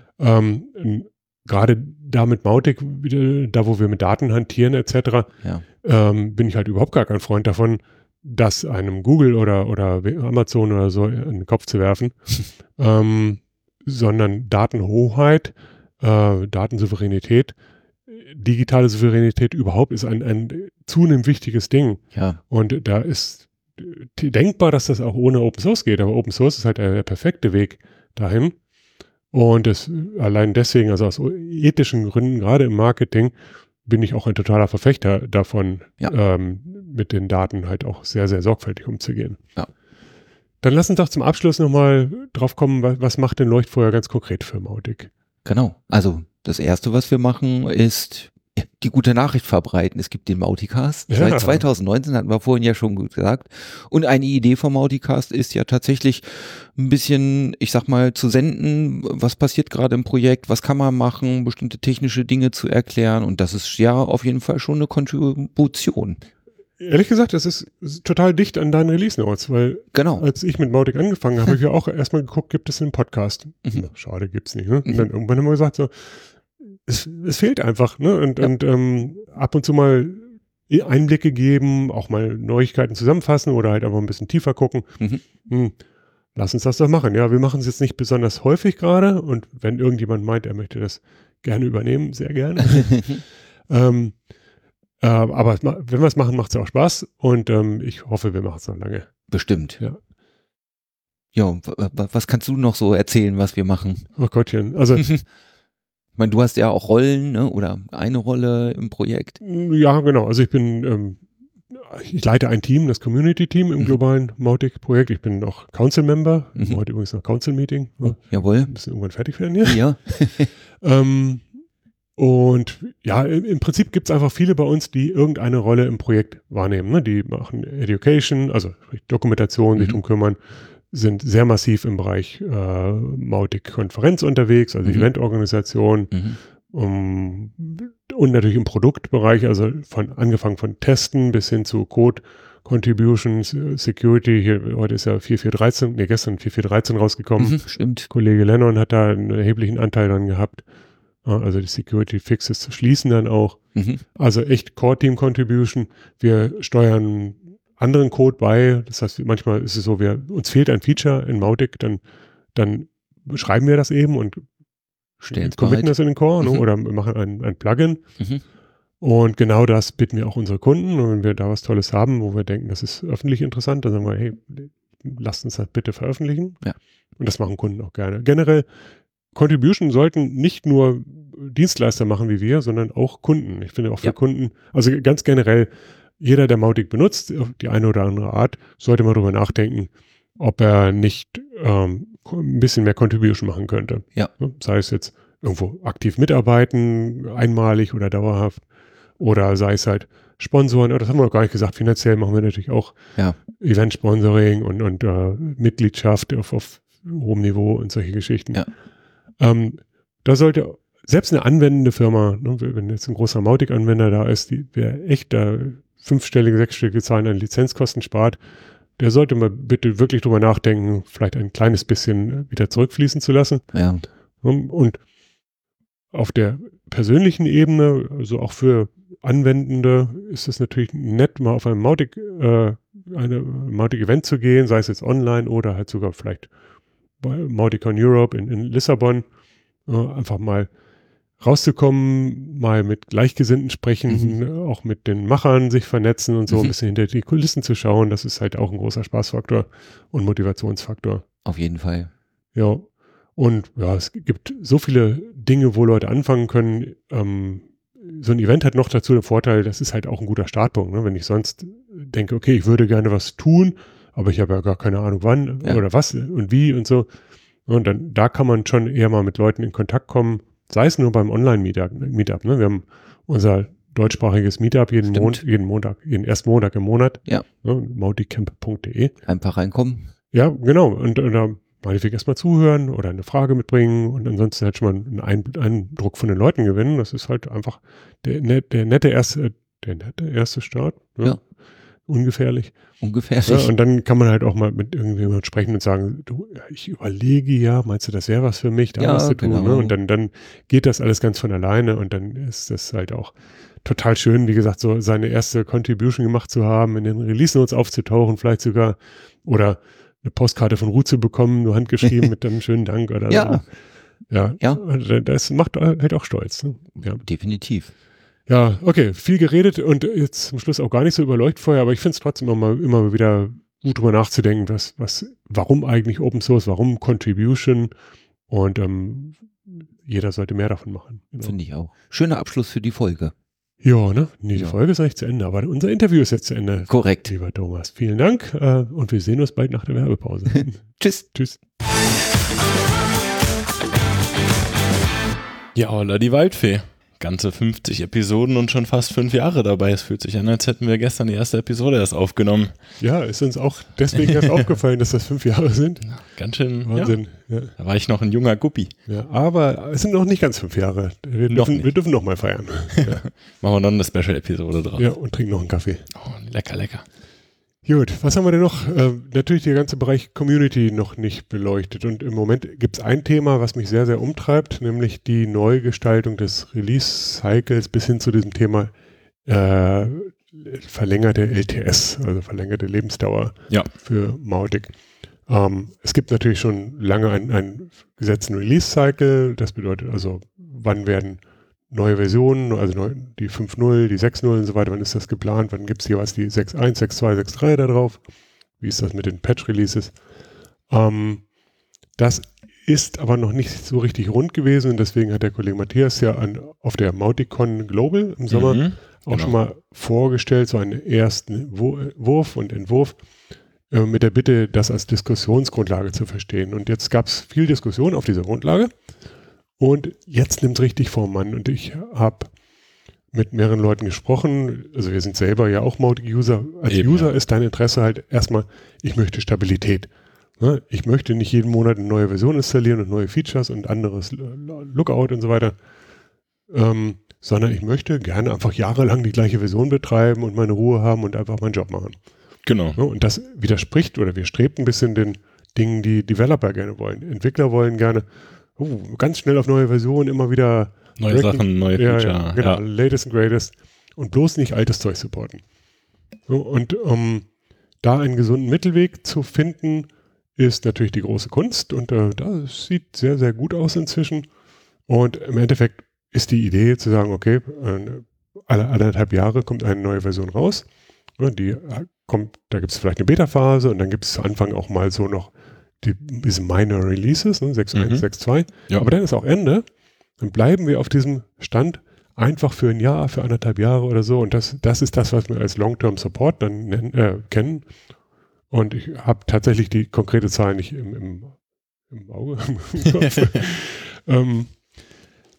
ähm, gerade da mit Mautic, da wo wir mit Daten hantieren et cetera, ja. ähm, bin ich halt überhaupt gar kein Freund davon, das einem Google oder, oder Amazon oder so in den Kopf zu werfen, ähm, sondern Datenhoheit, äh, Datensouveränität, digitale Souveränität überhaupt ist ein, ein zunehmend wichtiges Ding. Ja. Und da ist denkbar, dass das auch ohne Open Source geht, aber Open Source ist halt der, der perfekte Weg dahin. Und das allein deswegen, also aus ethischen Gründen, gerade im Marketing, bin ich auch ein totaler Verfechter davon, ja. ähm, mit den Daten halt auch sehr, sehr sorgfältig umzugehen. Ja. Dann lass uns doch zum Abschluss nochmal drauf kommen, was, was macht denn Leuchtfeuer ganz konkret für Mautic? Genau, also das Erste, was wir machen, ist die gute Nachricht verbreiten. Es gibt den Mauticast. Ja. Seit zwanzig neunzehn, hatten wir vorhin ja schon gesagt. Und eine Idee vom Mauticast ist ja tatsächlich ein bisschen, ich sag mal, zu senden, was passiert gerade im Projekt, was kann man machen, bestimmte technische Dinge zu erklären. Und das ist ja auf jeden Fall schon eine Kontribution. Ehrlich gesagt, das ist, ist total dicht an deinen Release-Notes, weil genau. als ich mit Mautic angefangen habe, habe ich ja auch erstmal geguckt, gibt es einen Podcast? Mhm. Schade, gibt's nicht. Ne? Und dann irgendwann haben wir gesagt, so, Es, es fehlt einfach, ne? Und, ja. und ähm, ab und zu mal Einblicke geben, auch mal Neuigkeiten zusammenfassen oder halt einfach ein bisschen tiefer gucken. Mhm. Hm, lass uns das doch machen. Ja, wir machen es jetzt nicht besonders häufig gerade, und wenn irgendjemand meint, er möchte das gerne übernehmen, sehr gerne. ähm, äh, aber wenn wir es machen, macht es auch Spaß, und ähm, ich hoffe, wir machen es noch lange. Bestimmt. Ja. Ja, was kannst du noch so erzählen, was wir machen? Oh Gottchen, also ich meine, du hast ja auch Rollen, ne? Oder eine Rolle im Projekt. Ja, genau. Also ich bin, ähm, ich leite ein Team, das Community-Team im mhm. globalen Mautic-Projekt. Ich bin auch Council-Member. Mhm. Heute übrigens noch Council-Meeting. Oh, jawohl. Müssen irgendwann fertig werden hier. Ja. ähm, und ja, im, im Prinzip gibt es einfach viele bei uns, die irgendeine Rolle im Projekt wahrnehmen. Ne? Die machen Education, also Dokumentation, mhm. sich drum kümmern, sind sehr massiv im Bereich äh, Mautic-Konferenz unterwegs, also mhm. Eventorganisation, mhm. um, und natürlich im Produktbereich, also von angefangen von Testen bis hin zu Code Contributions, Security. Hier heute ist ja vier Punkt vier Punkt dreizehn, nee, gestern vier Punkt vier Punkt dreizehn rausgekommen. Mhm, stimmt. Kollege Lennon hat da einen erheblichen Anteil dran gehabt. Also die Security Fixes zu schließen dann auch. Mhm. Also echt Core Team Contribution. Wir steuern anderen Code bei. Das heißt, manchmal ist es so, wir, uns fehlt ein Feature in Mautic, dann, dann schreiben wir das eben und committen das in den Core, mhm. ne, oder machen ein, ein Plugin. Mhm. Und genau das bitten wir auch unsere Kunden. Und wenn wir da was Tolles haben, wo wir denken, das ist öffentlich interessant, dann sagen wir, hey, lasst uns das bitte veröffentlichen. Ja. Und das machen Kunden auch gerne. Generell, Contribution sollten nicht nur Dienstleister machen wie wir, sondern auch Kunden. Ich finde auch für ja. Kunden, also ganz generell, jeder, der Mautic benutzt, auf die eine oder andere Art, sollte mal darüber nachdenken, ob er nicht ähm, ein bisschen mehr Contribution machen könnte. Ja. Sei es jetzt irgendwo aktiv mitarbeiten, einmalig oder dauerhaft, oder sei es halt Sponsoren, oder das haben wir noch gar nicht gesagt, finanziell machen wir natürlich auch Ja. Event-Sponsoring und, und äh, Mitgliedschaft auf, auf hohem Niveau und solche Geschichten. Ja. Ähm, da sollte selbst eine anwendende Firma, ne, wenn jetzt ein großer Mautic-Anwender da ist, die wer echt da fünfstellige, sechsstellige Zahlen an Lizenzkosten spart, der sollte mal bitte wirklich drüber nachdenken, vielleicht ein kleines bisschen wieder zurückfließen zu lassen. Ja. Und auf der persönlichen Ebene, also auch für Anwendende, ist es natürlich nett, mal auf einem Mautic, äh, eine Mautic-Event zu gehen, sei es jetzt online oder halt sogar vielleicht bei Mauticon Europe in, in Lissabon, äh, einfach mal rauszukommen, mal mit Gleichgesinnten sprechen, mhm. auch mit den Machern sich vernetzen und so, mhm. ein bisschen hinter die Kulissen zu schauen, das ist halt auch ein großer Spaßfaktor und Motivationsfaktor. Auf jeden Fall. Ja, und ja, es gibt so viele Dinge, wo Leute anfangen können. Ähm, so ein Event hat noch dazu den Vorteil, das ist halt auch ein guter Startpunkt. Ne? Wenn ich sonst denke, okay, ich würde gerne was tun, aber ich habe ja gar keine Ahnung wann ja. oder was und wie und so. Und dann, da kann man schon eher mal mit Leuten in Kontakt kommen, sei es nur beim Online-Meetup. Meetup, ne? Wir haben unser deutschsprachiges Meetup jeden, Mon- jeden Montag, jeden ersten Montag im Monat. Ja. Ne? mauticamp punkt de. Einfach reinkommen. Ja, genau. Und, und da meinetwegen erstmal zuhören oder eine Frage mitbringen und ansonsten halt schon mal einen Eindruck von den Leuten gewinnen. Das ist halt einfach der, der nette erste, der nette erste Start. Ne? Ja. Ungefährlich. Ungefährlich. Ja, und dann kann man halt auch mal mit irgendjemandem sprechen und sagen, du, ich überlege ja, meinst du, das wäre was für mich, da ja, was zu tun. genau. Ne? Und dann, dann geht das alles ganz von alleine und dann ist das halt auch total schön, wie gesagt, so seine erste Contribution gemacht zu haben, in den Release Notes aufzutauchen, vielleicht sogar, oder eine Postkarte von Ruth zu bekommen, nur handgeschrieben mit einem schönen Dank oder ja. so. Ja. Ja. Das macht halt auch stolz. Ne? Ja. Definitiv. Ja, okay, viel geredet und jetzt zum Schluss auch gar nicht so über Leuchtfeuer, aber ich finde es trotzdem immer, immer wieder gut drüber nachzudenken, was, was, warum eigentlich Open Source, warum Contribution und ähm, jeder sollte mehr davon machen. Genau. Finde ich auch. Schöner Abschluss für die Folge. Ja, ne? Nee, die ja. Folge ist eigentlich zu Ende, aber unser Interview ist jetzt zu Ende. Korrekt. Lieber Thomas, vielen Dank äh, und wir sehen uns bald nach der Werbepause. Tschüss. Tschüss. Ja, holla die Waldfee. Ganze fünfzig Episoden und schon fast fünf Jahre dabei. Es fühlt sich an, als hätten wir gestern die erste Episode erst aufgenommen. Ja, ist uns auch deswegen erst aufgefallen, dass das fünf Jahre sind. Ganz schön. Wahnsinn. Ja. Ja. Da war ich noch ein junger Guppi. Ja, aber es sind noch nicht ganz fünf Jahre. Wir noch dürfen, nicht. wir dürfen noch mal feiern. Ja. Machen wir dann eine Special-Episode drauf. Ja, und trinken noch einen Kaffee. Oh, lecker, lecker. Gut, was haben wir denn noch? Äh, natürlich der ganze Bereich Community noch nicht beleuchtet. Und im Moment gibt es ein Thema, was mich sehr, sehr umtreibt, nämlich die Neugestaltung des Release-Cycles bis hin zu diesem Thema äh, verlängerte L T S, also verlängerte Lebensdauer ja. für Mautic. Ähm, es gibt natürlich schon lange einen, einen gesetzten Release-Cycle. Das bedeutet also, wann werden neue Versionen, also neu, die fünf Punkt null, die sechs Punkt null und so weiter, wann ist das geplant, wann gibt es jeweils die sechs Punkt eins, sechs Punkt zwei, sechs Punkt drei da drauf, wie ist das mit den Patch-Releases. Ähm, das ist aber noch nicht so richtig rund gewesen und deswegen hat der Kollege Matthias ja an, auf der Mauticon Global im Sommer mhm, auch genau. schon mal vorgestellt, so einen ersten Wurf und Entwurf äh, mit der Bitte, das als Diskussionsgrundlage zu verstehen. Und jetzt gab es viel Diskussion auf dieser Grundlage. Und jetzt nimmt es richtig Form an. Und ich habe mit mehreren Leuten gesprochen. Also wir sind selber ja auch Mautic-User. Als Eben, User ja. ist dein Interesse halt erstmal, ich möchte Stabilität. Ne? Ich möchte nicht jeden Monat eine neue Version installieren und neue Features und anderes Lookout und so weiter. Ähm, sondern ich möchte gerne einfach jahrelang die gleiche Version betreiben und meine Ruhe haben und einfach meinen Job machen. Genau. Ne? Und das widerspricht oder wir streben ein bisschen den Dingen, die Developer gerne wollen. Entwickler wollen gerne Oh, ganz schnell auf neue Versionen, immer wieder neue breaking, Sachen, neue ja, Feature. Ja, genau, ja. latest and greatest und bloß nicht altes Zeug supporten. So, und um da einen gesunden Mittelweg zu finden, ist natürlich die große Kunst und äh, das sieht sehr, sehr gut aus inzwischen. Und im Endeffekt ist die Idee zu sagen, okay, äh, alle anderthalb Jahre kommt eine neue Version raus. Ja, die kommt, da gibt es vielleicht eine Beta-Phase und dann gibt es zu Anfang auch mal so noch Die, diese Minor Releases, ne, sechs Punkt eins, mhm. sechs Punkt zwei. Ja. Aber dann ist auch Ende. Dann bleiben wir auf diesem Stand einfach für ein Jahr, für anderthalb Jahre oder so. Und das, das ist das, was wir als Long-Term Support dann nennen, äh, kennen. Und ich habe tatsächlich die konkrete Zahl nicht im, im, im Auge. Im Kopf. ähm,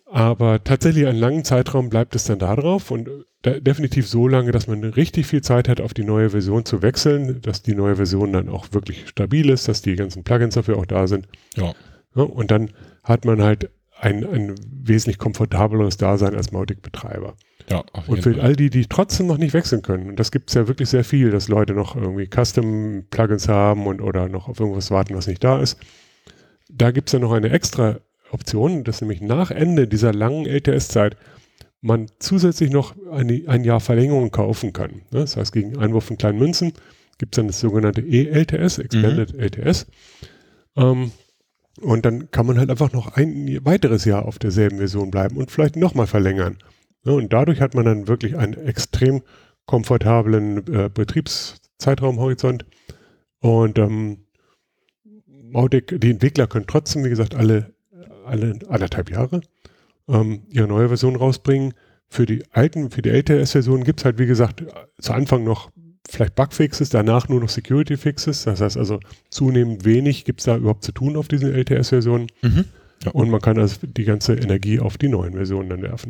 Aber tatsächlich einen langen Zeitraum bleibt es dann da drauf und de- definitiv so lange, dass man richtig viel Zeit hat, auf die neue Version zu wechseln, dass die neue Version dann auch wirklich stabil ist, dass die ganzen Plugins dafür auch da sind. Ja. Ja, und dann hat man halt ein, ein wesentlich komfortableres Dasein als Mautic-Betreiber. Ja, auf Und jeden für Fall. all die, die trotzdem noch nicht wechseln können, und das gibt es ja wirklich sehr viel, dass Leute noch irgendwie Custom-Plugins haben und oder noch auf irgendwas warten, was nicht da ist. Da gibt es ja noch eine extra Option, dass nämlich nach Ende dieser langen L T S-Zeit man zusätzlich noch eine, ein Jahr Verlängerung kaufen kann. Das heißt, gegen Einwurf von kleinen Münzen gibt es dann das sogenannte E L T S, Expanded mhm. L T S. Ähm, und dann kann man halt einfach noch ein weiteres Jahr auf derselben Version bleiben und vielleicht nochmal verlängern. Ja, und dadurch hat man dann wirklich einen extrem komfortablen äh, Betriebszeitraumhorizont. Und ähm, Mautic, die Entwickler können trotzdem, wie gesagt, alle, alle anderthalb Jahre ähm, ihre neue Version rausbringen. Für die alten, für die L T S-Versionen gibt es halt, wie gesagt, zu Anfang noch vielleicht Bugfixes, danach nur noch Security-Fixes. Das heißt also, zunehmend wenig gibt es da überhaupt zu tun auf diesen L T S-Versionen. Mhm. Ja. Und man kann also die ganze Energie auf die neuen Versionen dann werfen.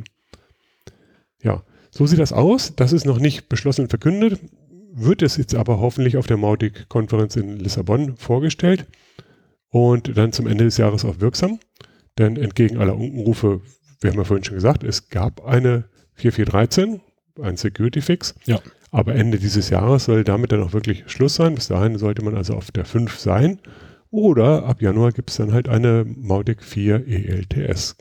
Ja, so sieht das aus. Das ist noch nicht beschlossen und verkündet. Wird es jetzt aber hoffentlich auf der Mautic-Konferenz in Lissabon vorgestellt und dann zum Ende des Jahres auch wirksam. Denn entgegen aller Unkenrufe, wir haben ja vorhin schon gesagt, es gab eine vier Punkt vier dreizehn, ein Security-Fix. Ja. Aber Ende dieses Jahres soll damit dann auch wirklich Schluss sein. Bis dahin sollte man also auf der fünf sein. Oder ab Januar gibt es dann halt eine Mautic vier E L T S.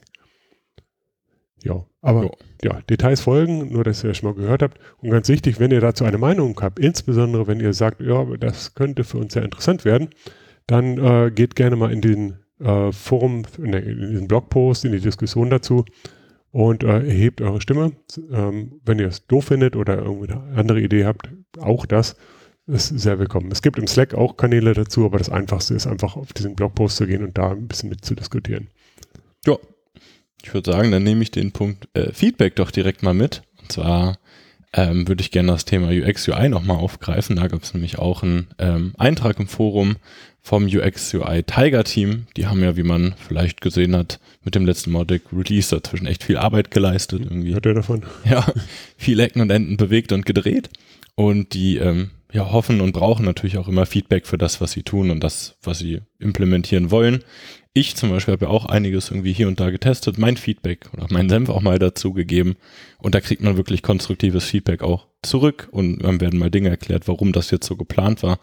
Ja, aber jo. ja, Details folgen, nur dass ihr das schon mal gehört habt. Und ganz wichtig, wenn ihr dazu eine Meinung habt, insbesondere wenn ihr sagt, ja, das könnte für uns sehr interessant werden, dann äh, geht gerne mal in den äh, Forum, in, der, in diesen Blogpost, in die Diskussion dazu und äh, erhebt eure Stimme. Ähm, wenn ihr es doof findet oder irgendwie eine andere Idee habt, auch das ist sehr willkommen. Es gibt im Slack auch Kanäle dazu, aber das Einfachste ist einfach auf diesen Blogpost zu gehen und da ein bisschen mit zu diskutieren. Ja, ich würde sagen, dann nehme ich den Punkt äh, Feedback doch direkt mal mit. Und zwar ähm, würde ich gerne das Thema U X U I nochmal aufgreifen. Da gab es nämlich auch einen ähm, Eintrag im Forum vom U X U I Tiger Team. Die haben ja, wie man vielleicht gesehen hat, mit dem letzten Mautic Release dazwischen echt viel Arbeit geleistet. Irgendwie. Hört ihr davon? Ja, viel Ecken und Enden bewegt und gedreht. Und die ähm, ja, hoffen und brauchen natürlich auch immer Feedback für das, was sie tun und das, was sie implementieren wollen. Ich zum Beispiel habe ja auch einiges irgendwie hier und da getestet, mein Feedback oder meinen Senf auch mal dazu gegeben und da kriegt man wirklich konstruktives Feedback auch zurück und dann werden mal Dinge erklärt, warum das jetzt so geplant war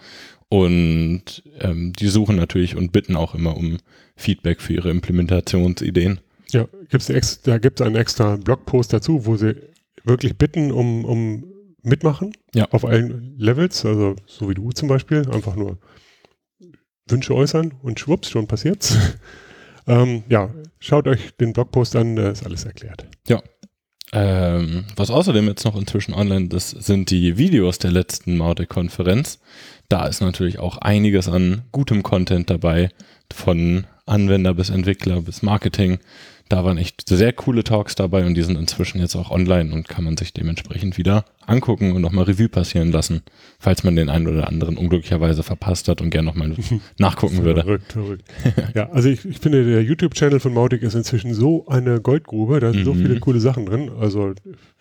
und ähm, die suchen natürlich und bitten auch immer um Feedback für ihre Implementationsideen. Ja, gibt's ex- da gibt es einen extra Blogpost dazu, wo sie wirklich bitten um, um Mitmachen ja. auf allen Levels, also so wie du zum Beispiel, einfach nur Wünsche äußern und schwupps, schon passiert's. ähm, ja, schaut euch den Blogpost an, da ist alles erklärt. Ja. Ähm, was außerdem jetzt noch inzwischen online ist, sind die Videos der letzten Mautic-Konferenz. Da ist natürlich auch einiges an gutem Content dabei, von Anwender bis Entwickler bis Marketing. Da waren echt sehr coole Talks dabei und die sind inzwischen jetzt auch online und kann man sich dementsprechend wieder angucken und nochmal Revue passieren lassen, falls man den einen oder anderen unglücklicherweise verpasst hat und gerne nochmal nachgucken würde. Verrückt, verrückt. Ja, also ich, ich finde, der YouTube-Channel von Mautic ist inzwischen so eine Goldgrube, da sind mhm. so viele coole Sachen drin, also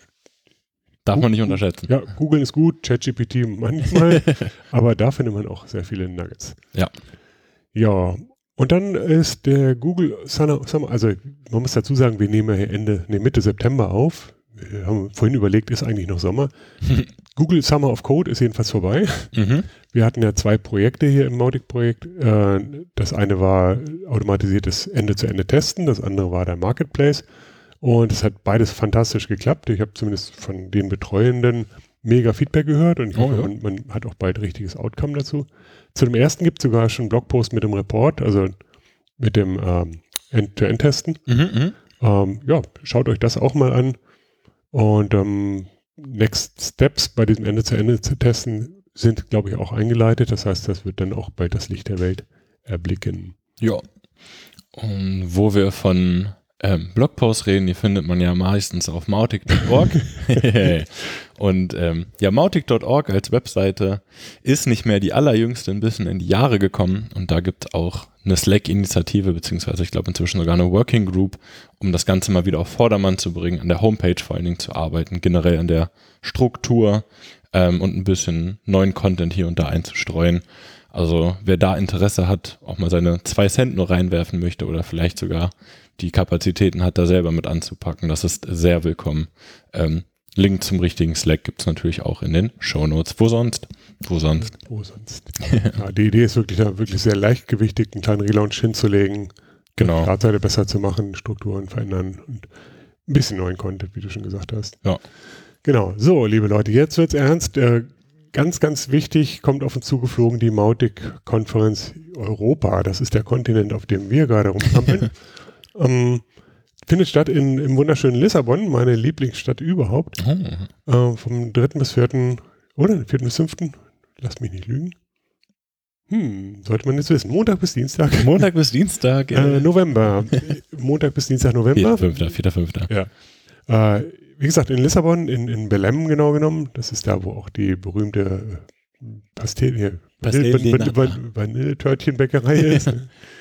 darf man nicht unterschätzen. Ja, Google ist gut, ChatGPT manchmal, aber da findet man auch sehr viele Nuggets. Ja. Ja, und dann ist der Google Summer, also man muss dazu sagen, wir nehmen hier Ende, nee, Mitte September auf. Wir haben vorhin überlegt, ist eigentlich noch Sommer. Google Summer of Code ist jedenfalls vorbei. Mhm. Wir hatten ja zwei Projekte hier im Mautic-Projekt. Das eine war automatisiertes Ende-zu-Ende-Testen, das andere war der Marketplace. Und es hat beides fantastisch geklappt. Ich habe zumindest von den Betreuenden mega Feedback gehört und ich hoffe, oh, ja. man, man hat auch bald richtiges Outcome dazu. Zu dem ersten gibt es sogar schon einen Blogpost mit dem Report, also mit dem ähm, End-to-End-Testen. Mhm, ähm, ja, schaut euch das auch mal an. Und ähm, Next Steps bei diesem Ende-zu-Ende-Testen sind, glaube ich, auch eingeleitet. Das heißt, das wird dann auch bald das Licht der Welt erblicken. Ja. Und wo wir von ähm, Blogposts reden, die findet man ja meistens auf mautic punkt org. Und ähm, ja, mautic punkt org als Webseite ist nicht mehr die allerjüngste, ein bisschen in die Jahre gekommen. Und da gibt es auch eine Slack-Initiative, beziehungsweise ich glaube inzwischen sogar eine Working Group, um das Ganze mal wieder auf Vordermann zu bringen, an der Homepage vor allen Dingen zu arbeiten, generell an der Struktur ähm, und ein bisschen neuen Content hier und da einzustreuen. Also wer da Interesse hat, auch mal seine zwei Cent nur reinwerfen möchte oder vielleicht sogar die Kapazitäten hat, da selber mit anzupacken, das ist sehr willkommen. Ähm, Link zum richtigen Slack gibt es natürlich auch in den Shownotes. Wo sonst? Wo sonst? Wo sonst? Ja, die Idee ist wirklich, da wirklich sehr leichtgewichtig einen kleinen Relaunch hinzulegen, genau. Die Startseite besser zu machen, Strukturen verändern und ein bisschen neuen Content, wie du schon gesagt hast. Ja. Genau. So, liebe Leute, jetzt wird's ernst. Äh, ganz, ganz wichtig, kommt auf uns zugeflogen die Mautic-Konferenz Europa. Das ist der Kontinent, auf dem wir gerade rumtrampeln. ähm, Findet statt in, im wunderschönen Lissabon, meine Lieblingsstadt überhaupt. Oh. Äh, vom dritten bis vierten oder vierten bis fünften Lass mich nicht lügen. Hm, sollte man jetzt wissen. Montag bis Dienstag. Montag bis Dienstag. Äh, November. Montag bis Dienstag November. vierter fünfter vierter Ja. Äh, wie gesagt, in Lissabon, in, in Belém genau genommen. Das ist da, wo auch die berühmte Pastel, Vanilletörtchenbäckerei ist.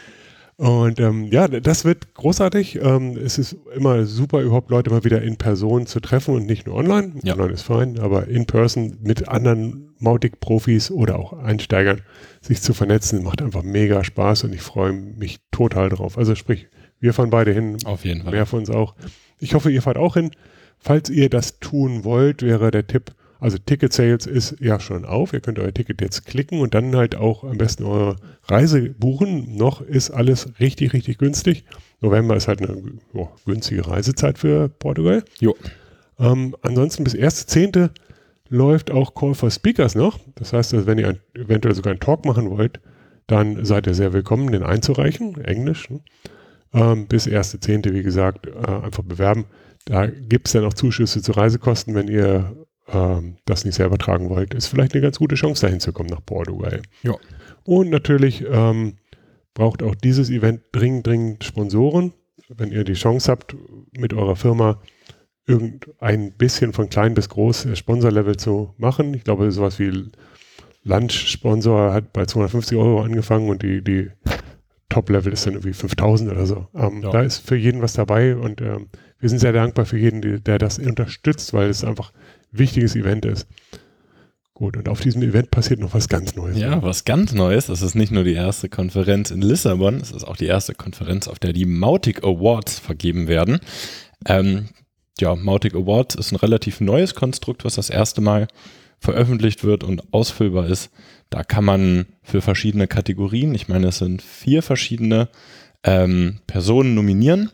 Und ähm, ja, das wird großartig. Ähm, es ist immer super, überhaupt Leute mal wieder in Person zu treffen und nicht nur online. Ja. Online ist fein, aber in Person mit anderen Mautic-Profis oder auch Einsteigern sich zu vernetzen, macht einfach mega Spaß und ich freue mich total drauf. Also sprich, wir fahren beide hin. Auf jeden Fall. Mehr von uns auch. Ich hoffe, ihr fahrt auch hin. Falls ihr das tun wollt, wäre der Tipp, also Ticket Sales ist ja schon auf. Ihr könnt euer Ticket jetzt klicken und dann halt auch am besten eure Reise buchen. Noch ist alles richtig, richtig günstig. November ist halt eine oh, günstige Reisezeit für Portugal. Jo. Ähm, ansonsten bis erster zehnte läuft auch Call for Speakers noch. Das heißt, dass wenn ihr ein, eventuell sogar einen Talk machen wollt, dann seid ihr sehr willkommen, den einzureichen. Englisch. Ne? Ähm, bis erster zehnte, wie gesagt, äh, einfach bewerben. Da gibt es dann auch Zuschüsse zu Reisekosten, wenn ihr ähm, das nicht selber tragen wollt. Ist vielleicht eine ganz gute Chance, dahin zu kommen nach Portugal. Ja. Und natürlich ähm, braucht auch dieses Event dringend, dringend Sponsoren. Wenn ihr die Chance habt, mit eurer Firma irgendein bisschen von klein bis groß Sponsorlevel zu machen. Ich glaube, sowas wie Lunch-Sponsor hat bei zweihundertfünfzig Euro angefangen und die, die Top-Level ist dann irgendwie fünftausend oder so. Ähm, ja. Da ist für jeden was dabei und ähm, wir sind sehr dankbar für jeden, die, der das unterstützt, weil es einfach ein wichtiges Event ist. Gut, und auf diesem Event passiert noch was ganz Neues. Ja, was ganz Neues. Es ist nicht nur die erste Konferenz in Lissabon, es ist auch die erste Konferenz, auf der die Mautic Awards vergeben werden. Ähm, ja, Mautic Awards ist ein relativ neues Konstrukt, was das erste Mal veröffentlicht wird und ausfüllbar ist. Da kann man für verschiedene Kategorien, ich meine, es sind vier verschiedene ähm, Personen nominieren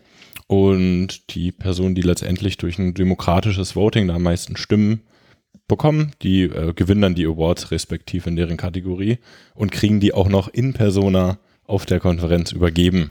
und die Personen, die letztendlich durch ein demokratisches Voting da am meisten Stimmen bekommen, die äh, gewinnen dann die Awards respektiv in deren Kategorie und kriegen die auch noch in persona auf der Konferenz übergeben.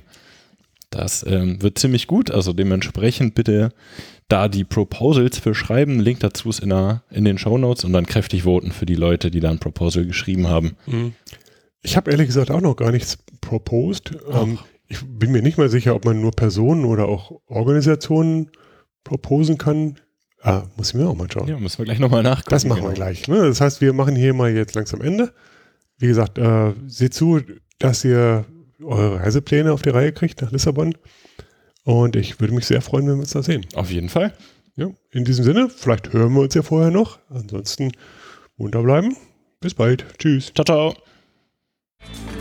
Das ähm, wird ziemlich gut, also dementsprechend bitte da die Proposals für schreiben. Link dazu ist in, der, in den Shownotes und dann kräftig voten für die Leute, die da ein Proposal geschrieben haben. Ich habe ehrlich gesagt auch noch gar nichts proposed. Ähm, ich bin mir nicht mal sicher, ob man nur Personen oder auch Organisationen proposen kann. Ah, muss ich mir auch mal schauen. Ja, müssen wir gleich nochmal nachgucken. Das machen genau. wir gleich. Ne? Das heißt, wir machen hier mal jetzt langsam Ende. Wie gesagt, äh, seht zu, dass ihr eure Reisepläne auf die Reihe kriegt nach Lissabon. Und ich würde mich sehr freuen, wenn wir uns da sehen. Auf jeden Fall. Ja, in diesem Sinne, vielleicht hören wir uns ja vorher noch. Ansonsten munter bleiben. Bis bald. Tschüss. Ciao, ciao.